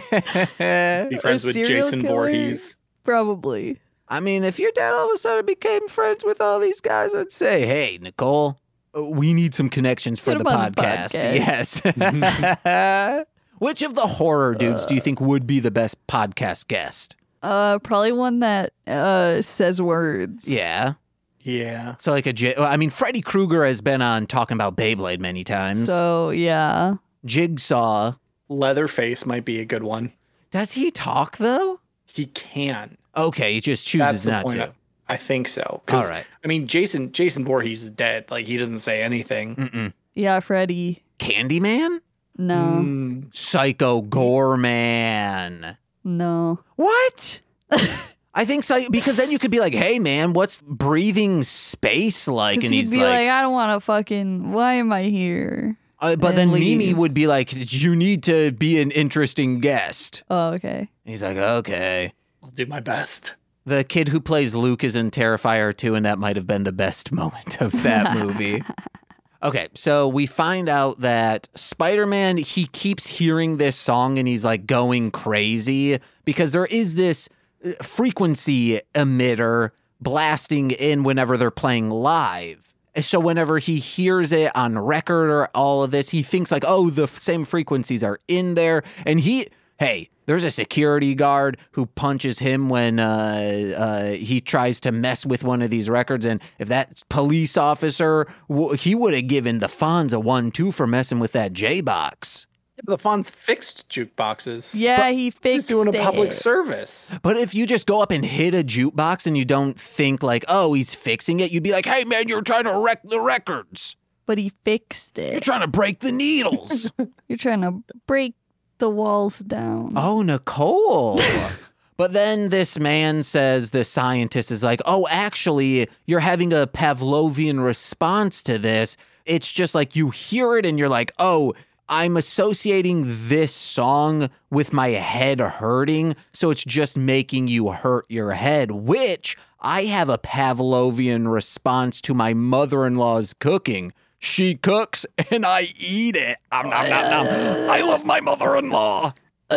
Be friends with serial Jason killer? Voorhees. Probably. I mean, if your dad all of a sudden became friends with all these guys, I'd say, hey, Nicole, uh, we need some connections for Get the him on the podcast. podcast. Yes. Which of the horror dudes do you think would be the best podcast guest? Uh, probably one that uh says words. Yeah. Yeah. So like a, J- well, I mean, Freddy Krueger has been on talking about Beyblade many times. So yeah. Jigsaw. Leatherface might be a good one. Does he talk though? He can. Okay, he just That's chooses the not point. to. I, I think so. 'Cause, All right. I mean, Jason Jason Voorhees is dead. Like he doesn't say anything. Mm-mm. Yeah, Freddy. Candyman? No. Mm. Psycho Goreman. No. What? I think so, because then you could be like, hey, man, what's breathing space like? Because And he'd he's be like, like, I don't want to fucking. Why am I here? uh, but and then Mimi leave. would be like, you need to be an interesting guest. Oh, okay. He's like, okay. I'll do my best. The kid who plays Luke is in Terrifier two, and that might have been the best moment of that movie. Okay, so we find out that Spider-Man, he keeps hearing this song and he's like going crazy because there is this uh, frequency emitter blasting in whenever they're playing live. So whenever he hears it on record or all of this, he thinks like, oh, the f- same frequencies are in there. And he, hey, there's a security guard who punches him when uh, uh, he tries to mess with one of these records. And if that police officer, w- he would have given the Fonz a one two for messing with that J-Box. The Fonz fixed jukeboxes. Yeah, he He's fixed doing a public it. service. But if you just go up and hit a jukebox and you don't think like, oh, he's fixing it, you'd be like, hey, man, you're trying to wreck the records. But he fixed You're it. trying to break the needles. You're trying to break the walls down. Oh, Nicole. But then this man says, the scientist is like, oh, actually, you're having a Pavlovian response to this. It's just like you hear it and you're like, oh, I'm associating this song with my head hurting. So it's just making you hurt your head, which I have a Pavlovian response to my mother-in-law's cooking. She cooks and I eat it. Om, nom, nom, nom. I love my mother-in-law.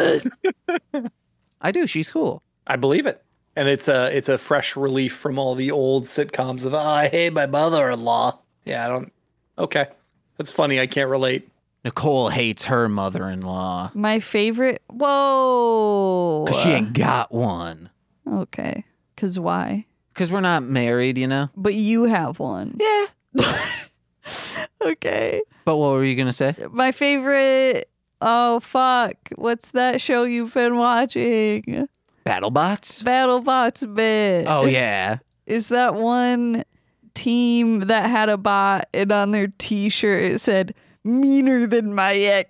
I do. She's cool. I believe it. And it's a it's a fresh relief from all the old sitcoms of oh, I hate my mother-in-law. Yeah, I don't. Okay, that's funny. I can't relate. Nicole hates her mother-in-law My favorite. Whoa. because she ain't got one. Okay. Because why? Because we're not married, you know? But you have one. Yeah. Okay. But what were you going to say? My favorite. Oh, fuck. What's that show you've been watching? BattleBots? BattleBots bit. Oh, yeah. Is that one team that had a bot and on their t-shirt it said, meaner than my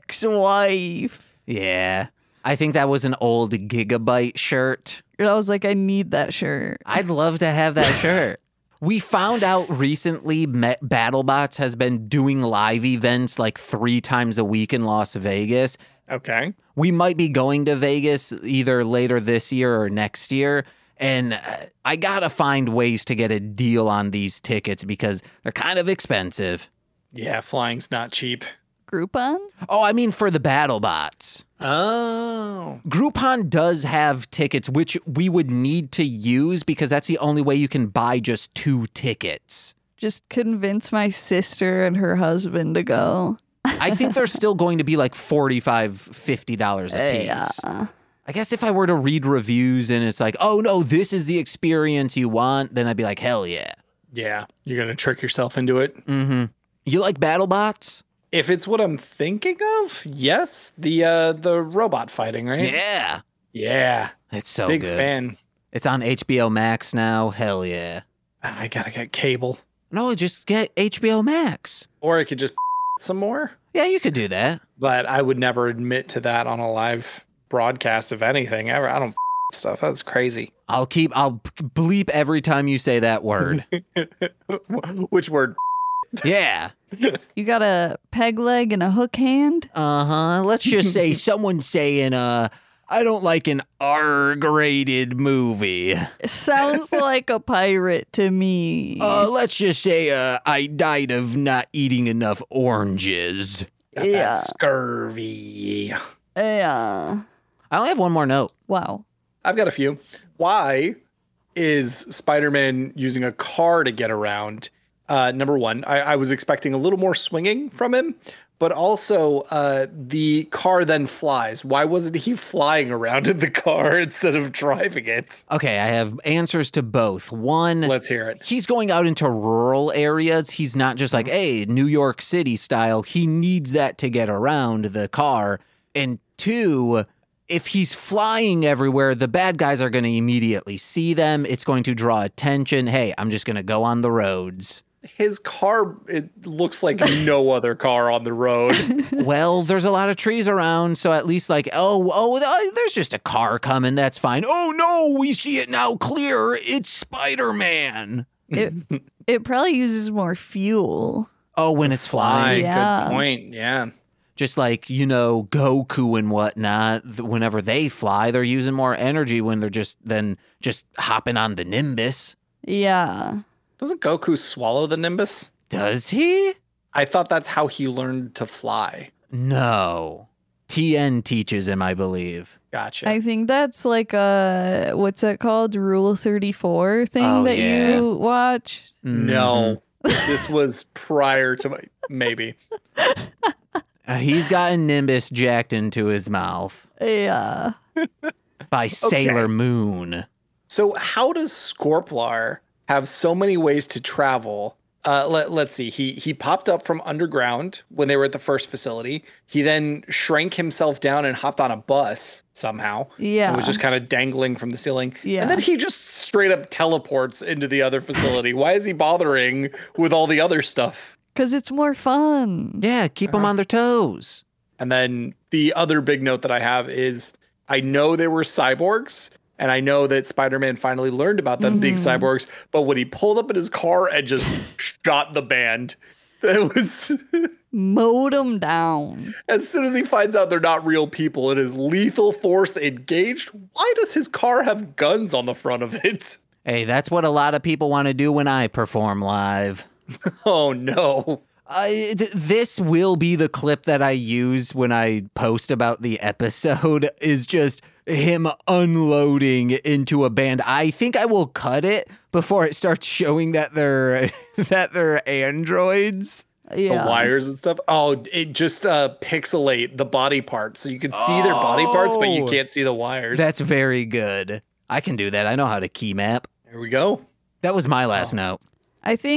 ex-wife? Yeah. I think that was an old Gigabyte shirt. And I was like, I need that shirt. I'd love to have that shirt. We found out recently Met BattleBots has been doing live events like three times a week in Las Vegas. Okay. We might be going to Vegas either later this year or next year. And I gotta find ways to get a deal on these tickets because they're kind of expensive. Yeah, flying's not cheap. Groupon? Oh, I mean for the BattleBots. Oh. Groupon does have tickets, which we would need to use because that's the only way you can buy just two tickets. Just convince my sister and her husband to go. I think they're still going to be like forty-five dollars, fifty dollars a piece. Yeah. I guess if I were to read reviews and it's like, oh no, this is the experience you want, then I'd be like, hell yeah. Yeah, you're going to trick yourself into it. Mm-hmm. You like BattleBots? If it's what I'm thinking of, yes. The uh, the robot fighting, right? Yeah. Yeah. It's so Big good. fan. It's on H B O Max now. Hell yeah. I got to get cable. No, just get H B O Max. Or I could just some more. Yeah, you could do that. But I would never admit to that on a live broadcast of anything ever. I don't stuff. That's crazy. I'll keep, I'll bleep every time you say that word. Which word? Yeah. You got a peg leg and a hook hand? Uh-huh. Let's just say someone's saying, uh, I don't like an R-graded movie. Sounds like a pirate to me. Uh, let's just say, uh, I died of not eating enough oranges. Got Yeah. that scurvy. Yeah. I only have one more note. Wow. I've got a few. Why is Spider-Man using a car to get around? Uh, number one, I, I was expecting a little more swinging from him, but also uh, the car then flies. Why wasn't he flying around in the car instead of driving it? Okay, I have answers to both. One, Let's hear it. he's going out into rural areas. He's not just like, hey, New York City style. He needs that to get around the car. And two, if he's flying everywhere, the bad guys are going to immediately see them. It's going to draw attention. Hey, I'm just going to go on the roads. His car, it looks like no other car on the road. Well, there's a lot of trees around, so at least like, oh, oh, uh, there's just a car coming. That's fine. Oh, no, we see it now clear. It's Spider-Man. It, it probably uses more fuel. Oh, when it's flying. Yeah. Good point. Yeah. Just like, you know, Goku and whatnot, th- whenever they fly, they're using more energy when they're just then just hopping on the Nimbus. Yeah. Doesn't Goku swallow the Nimbus? Does he? I thought that's how he learned to fly. No. T N teaches him, I believe. Gotcha. I think that's like a, what's it called? Rule thirty-four thing Oh, that yeah. you watched? No, this was prior to my, maybe. Uh, he's gotten Nimbus jacked into his mouth Yeah. by Sailor Moon. So how does Scorplar have so many ways to travel? Uh, let, let's see. He he popped up from underground when they were at the first facility. He then shrank himself down and hopped on a bus somehow. Yeah. And was just kind of dangling from the ceiling. Yeah. And then he just straight up teleports into the other facility. Why is he bothering with all the other stuff? Because it's more fun. Yeah, keep them on their toes. And then the other big note that I have is I know they were cyborgs, and I know that Spider-Man finally learned about them being cyborgs, but when he pulled up in his car and just shot the band, it was Mowed them down. as soon as he finds out they're not real people and is lethal force engaged, why does his car have guns on the front of it? Hey, that's what a lot of people want to do when I perform live. Oh no. Uh, th- this will be the clip that I use when I post about the episode is just him unloading into a band. I think I will cut it before it starts showing that they're that they're androids. Yeah. The wires and stuff. Oh, it just uh, pixelate the body parts. So you can see their body parts, but you Oh. can't see the wires. That's very good. I can do that. I know how to key map. There we go. That was my last note. I think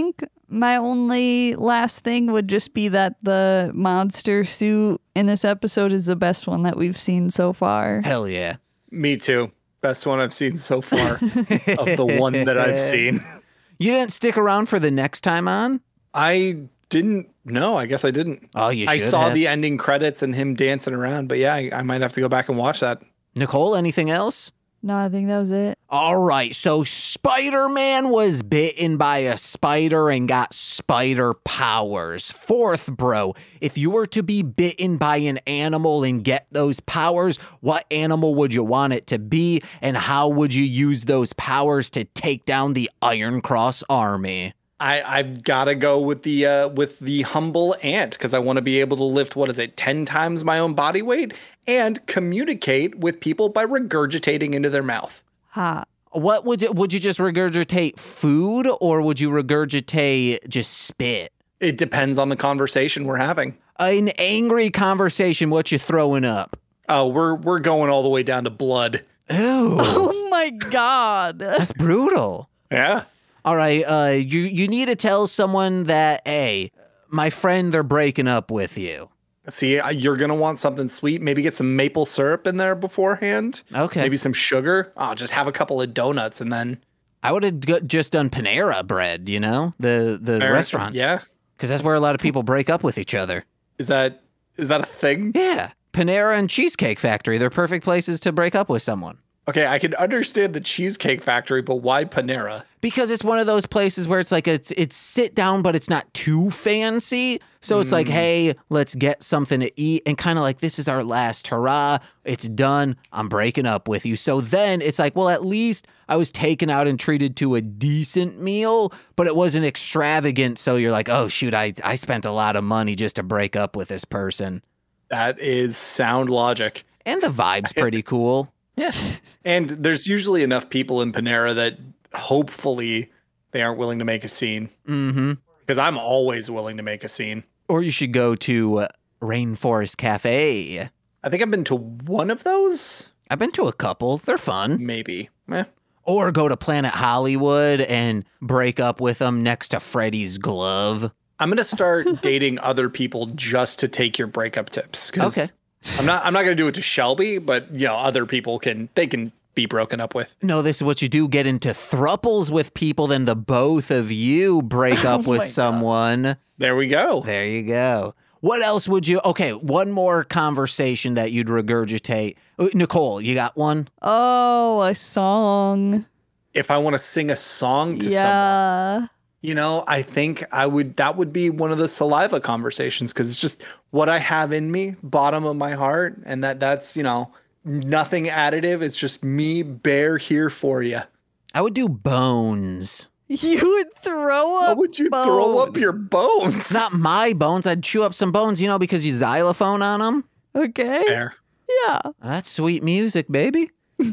My only last thing would just be that the monster suit in this episode is the best one that we've seen so far. Hell yeah. Me too. Best one I've seen so far of the one that I've seen. You didn't stick around for the next time on? I didn't. No, I guess I didn't. Oh, you should I saw have. the ending credits and him dancing around, but yeah, I, I might have to go back and watch that. Nicole, anything else? No, I think that was it. All right, so Spider-Man was bitten by a spider and got spider powers. Fourth, bro, if you were to be bitten by an animal and get those powers, what animal would you want it to be, and how would you use those powers to take down the Iron Cross army? I, I've got to go with the uh, with the humble ant because I want to be able to lift, what is it, ten times my own body weight and communicate with people by regurgitating into their mouth. Hot. What would you, would you just regurgitate food, or would you regurgitate just spit? It depends on the conversation we're having. An angry conversation, what you throwing up? Oh, we're we're going all the way down to blood. Ew. Oh my God. That's brutal. Yeah. All right, uh, you, you need to tell someone that, hey, my friend, they're breaking up with you. See, uh, you're going to want something sweet. Maybe get some maple syrup in there beforehand. Okay. Maybe some sugar. Oh, just have a couple of donuts and then... I would have g- just done Panera Bread, you know, the, the Panera- restaurant. Yeah. Because that's where a lot of people break up with each other. Is that is that a thing? Yeah. Panera and Cheesecake Factory, they're perfect places to break up with someone. Okay, I can understand the Cheesecake Factory, but why Panera? Because it's one of those places where it's like it's it's sit down, but it's not too fancy. So it's like, hey, let's get something to eat, and kind of like, this is our last hurrah. It's done. I'm breaking up with you. So then it's like, well, at least I was taken out and treated to a decent meal, but it wasn't extravagant. So you're like, oh shoot, I I spent a lot of money just to break up with this person. That is sound logic. And the vibe's pretty cool. Yeah. And there's usually enough people in Panera that hopefully they aren't willing to make a scene. Mm-hmm. Because I'm always willing to make a scene. Or you should go to uh, Rainforest Cafe. I think I've been to one of those. I've been to a couple. They're fun. Maybe. Eh. Or go to Planet Hollywood and break up with them next to Freddy's glove. I'm going to start dating other people just to take your breakup tips. 'Cause Okay. I'm not I'm not going to do it to Shelby, but you know, other people can they can be broken up with. No, this is what you do. Get into thruples with people, then the both of you break up Oh with my God. someone. There we go. There you go. What else would you... Okay, one more conversation that you'd regurgitate. Uh, Nicole, you got one? Oh, a song. If I want to sing a song to someone, Yeah. you know, I think I would, that would be one of the saliva conversations because it's just what I have in me, bottom of my heart. And that that's, you know, nothing additive. It's just me bare here for you. I would do bones. You would throw up. How would you throw up bones. your bones? Not my bones. I'd chew up some bones, you know, because you xylophone on them. Okay. There. Yeah. That's sweet music, baby.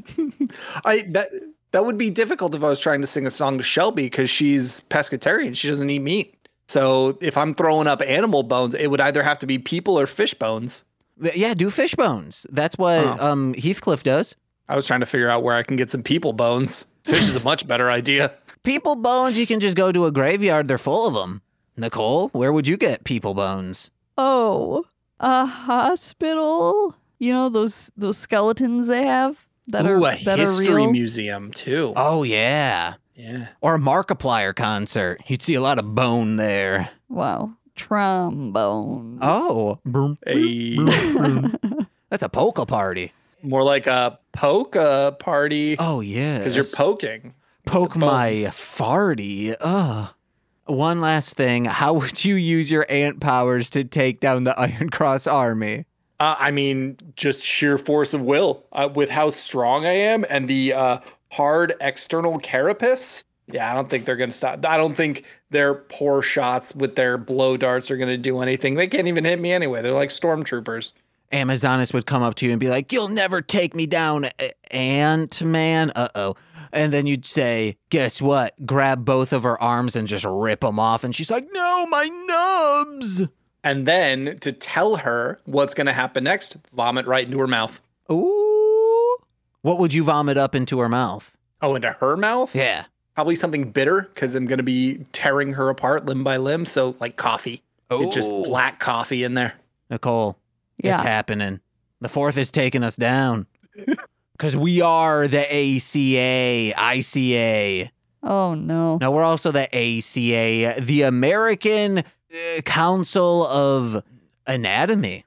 I that that would be difficult if I was trying to sing a song to Shelby because she's pescatarian. She doesn't eat meat. So if I'm throwing up animal bones, it would either have to be people or fish bones. Yeah, do fish bones. That's what Oh. um, Heathcliff does. I was trying to figure out where I can get some people bones. Fish is a much better idea. People bones, you can just go to a graveyard. They're full of them. Nicole, where would you get people bones? Oh, a hospital. You know those those skeletons they have that Ooh, are a that history are real. museum too. Oh, yeah. Yeah. Or a Markiplier concert. You'd see a lot of bone there. Wow, trombone. Oh. A, That's a polka party. more like a polka party Oh, yeah. because you're poking. Poke the my bones. farty. Ugh. One last thing. How would you use your ant powers to take down the Iron Cross army? Uh, I mean, just sheer force of will uh, with how strong I am and the uh, hard external carapace. Yeah, I don't think they're going to stop. I don't think their poor shots with their blow darts are going to do anything. They can't even hit me anyway. They're like stormtroopers. Amazonas would come up to you and be like, "You'll never take me down, A- Ant-Man." Uh-oh. And then you'd say, "Guess what?" Grab both of her arms and just rip them off. And she's like, "No, my nubs." And then to tell her what's going to happen next, vomit right into her mouth. Ooh. What would you vomit up into her mouth? Oh, into her mouth? Yeah. probably something bitter because I'm going to be tearing her apart limb by limb. So like coffee, Get just Ooh. black coffee in there. Nicole, Yeah. it's happening. The fourth is taking us down. Because we are the A C A, I C A. Oh, no. No, we're also the A C A, the American uh, Council of Anatomy.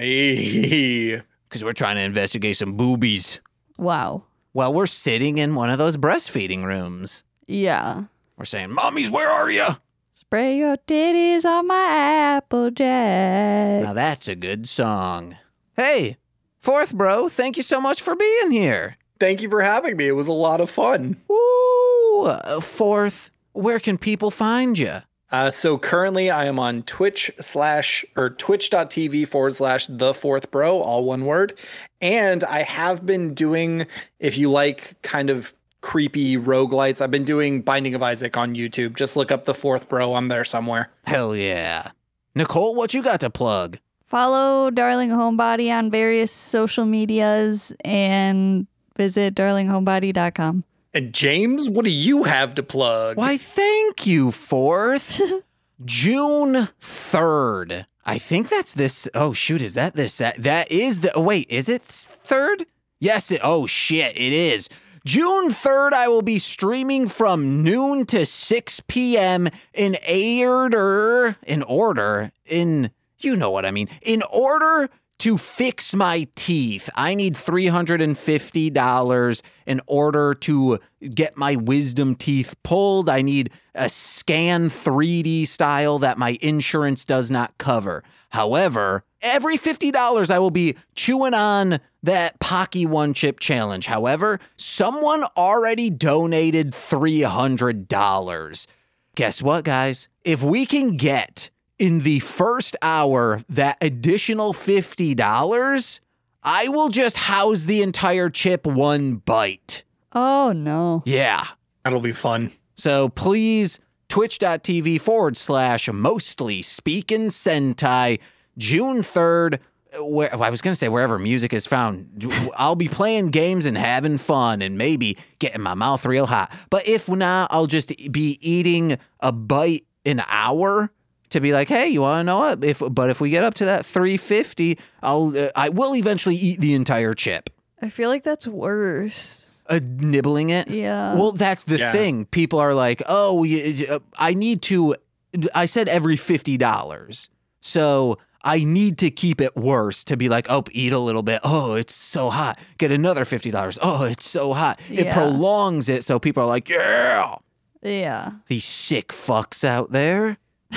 Hey. Because we're trying to investigate some boobies. Wow. Well, we're sitting in one of those breastfeeding rooms. Yeah. We're saying, Mommies, where are you? Spray your titties on my Applejack. Now that's a good song. Hey, fourth bro, thank you so much for being here. Thank you for having me. It was a lot of fun. Woo! Uh, fourth, where can people find you? Uh, so currently I am on Twitch slash or twitch.tv forward slash the fourth bro, all one word. And I have been doing, if you like kind of creepy roguelites, I've been doing Binding of Isaac on YouTube. Just look up the fourth bro. I'm there somewhere. Hell yeah. Nicole, what you got to plug? Follow Darling Homebody on various social medias and visit darling homebody dot com. And James, what do you have to plug? Why, thank you, fourth. June third. I think that's this. Oh, shoot. Is that this? That is the. Oh, wait, is it third? Yes. It, oh, shit. It is. June third, I will be streaming from noon to six p.m. in order, in order, in, you know what I mean, in order to fix my teeth. I need three hundred fifty dollars in order to get my wisdom teeth pulled. I need a scan three D style that my insurance does not cover. However, every fifty dollars I will be chewing on that Pocky One Chip Challenge. However, someone already donated three hundred dollars. Guess what, guys? If we can get in the first hour that additional fifty dollars, I will just house the entire chip one bite. Oh, no. Yeah. That'll be fun. So please, twitch.tv forward slash mostly speaking Sentai, June third. Where I was going to say wherever music is found, I'll be playing games and having fun and maybe getting my mouth real hot. But if not, I'll just be eating a bite an hour to be like, hey, you want to know what? If but if we get up to that three fifty, I'll uh, I will eventually eat the entire chip. I feel like that's worse. Uh, nibbling it? Yeah. Well, that's the Yeah. thing. People are like, oh, you, uh, I need to, I said every fifty dollars. So I need to keep it worse to be like, oh, eat a little bit. Oh, it's so hot. Get another fifty dollars. Oh, it's so hot. It Yeah. prolongs it so people are like, yeah. Yeah. These sick fucks out there.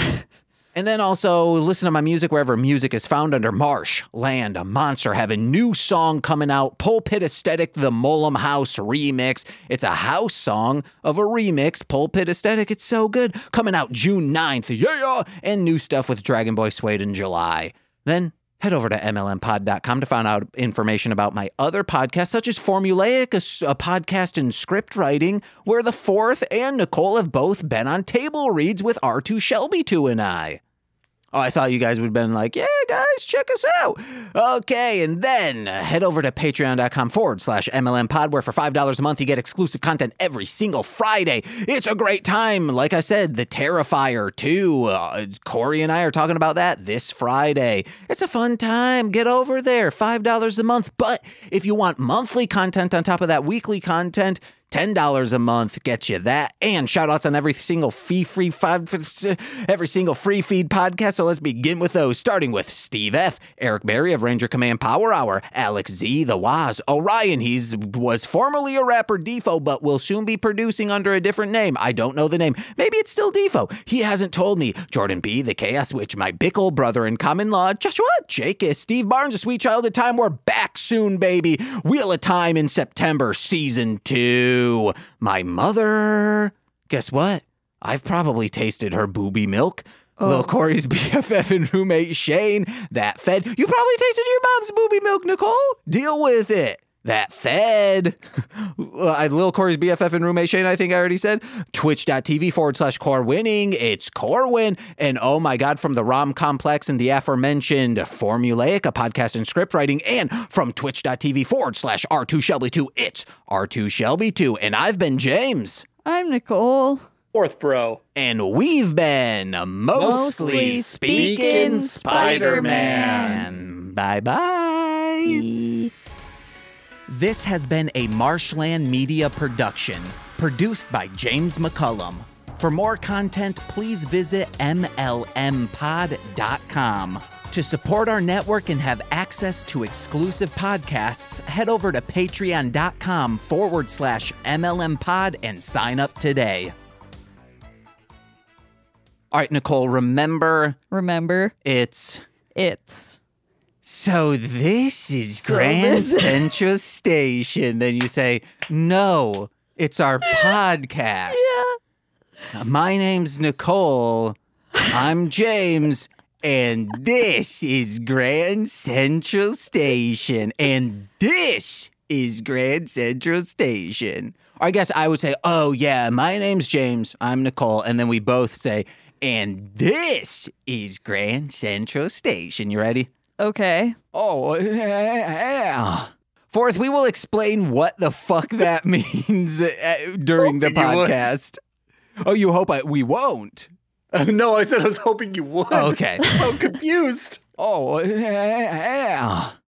And then also listen to my music wherever music is found under Marsh, Land, Monster. Have a new song coming out, Pulpit Aesthetic, the Mullum House remix. It's a house song of a remix, Pulpit Aesthetic. It's so good. Coming out June ninth, yeah, and new stuff with Dragon Boy Suede in July. Then head over to M L M pod dot com to find out information about my other podcasts, such as Formulaic, a, a podcast in script writing, where the fourth and Nicole have both been on table reads with R two Shelby two and I. Oh, I thought you guys would have been like, yeah, guys, check us out. Okay, and then uh, head over to patreon.com forward slash MLM pod, where for five dollars a month, you get exclusive content every single Friday. It's a great time. Like I said, The Terrifier two. Uh, Corey and I are talking about that this Friday. It's a fun time. Get over there. five dollars a month. But if you want monthly content on top of that weekly content, ten dollars a month gets you that, and shout outs on every single fee free five, every single free feed podcast. So let's begin with those, starting with Steve F, Eric Berry of Ranger Command Power Hour, Alex Z, The Waz, Orion. He's was formerly a rapper Defo, but will soon be producing under a different name. I don't know the name. Maybe it's still Defo. He hasn't told me. Jordan B, The Chaos Witch, my Bickle brother in common law, Joshua, Jake, Steve Barnes, A Sweet Child of Time. We're back soon, baby. Wheel of Time in September, season two. My mother. Guess what? I've probably tasted her booby milk. Oh. Lil Corey's B F F and roommate Shane. That fed. You probably tasted your mom's booby milk, Nicole. Deal with it. That fed. uh, Lil Corey's B F F and roommate Shane, I think I already said. Twitch.tv forward slash core winning. It's Corwin. And oh my God, from the Rom Complex and the aforementioned Formulaic, a podcast in script writing. And from twitch.tv forward slash R2 Shelby two, it's R two Shelby two. And I've been James. I'm Nicole. Fourth bro. And we've been Mostly, Mostly Speaking Speaking Spider-Man. Bye-bye. E- This has been a Marshland Media production, produced by James McCullum. For more content, please visit M L M pod dot com. To support our network and have access to exclusive podcasts, head over to patreon.com forward slash MLMpod and sign up today. All right, Nicole, remember, Remember, it's... it's So this is So Grand this- Central Station. Then you say, no, it's our podcast. yeah. My name's Nicole. I'm James. And this is Grand Central Station. And this is Grand Central Station. Or I guess I would say, oh, yeah, my name's James. I'm Nicole. And then we both say, and this is Grand Central Station. You ready? Okay. Oh, yeah. Fourth, we will explain what the fuck that means uh, during the Hoping you would. podcast. Oh, you hope I, we won't. Uh, no, I said I was hoping you would. Okay. I'm so confused. Oh, yeah.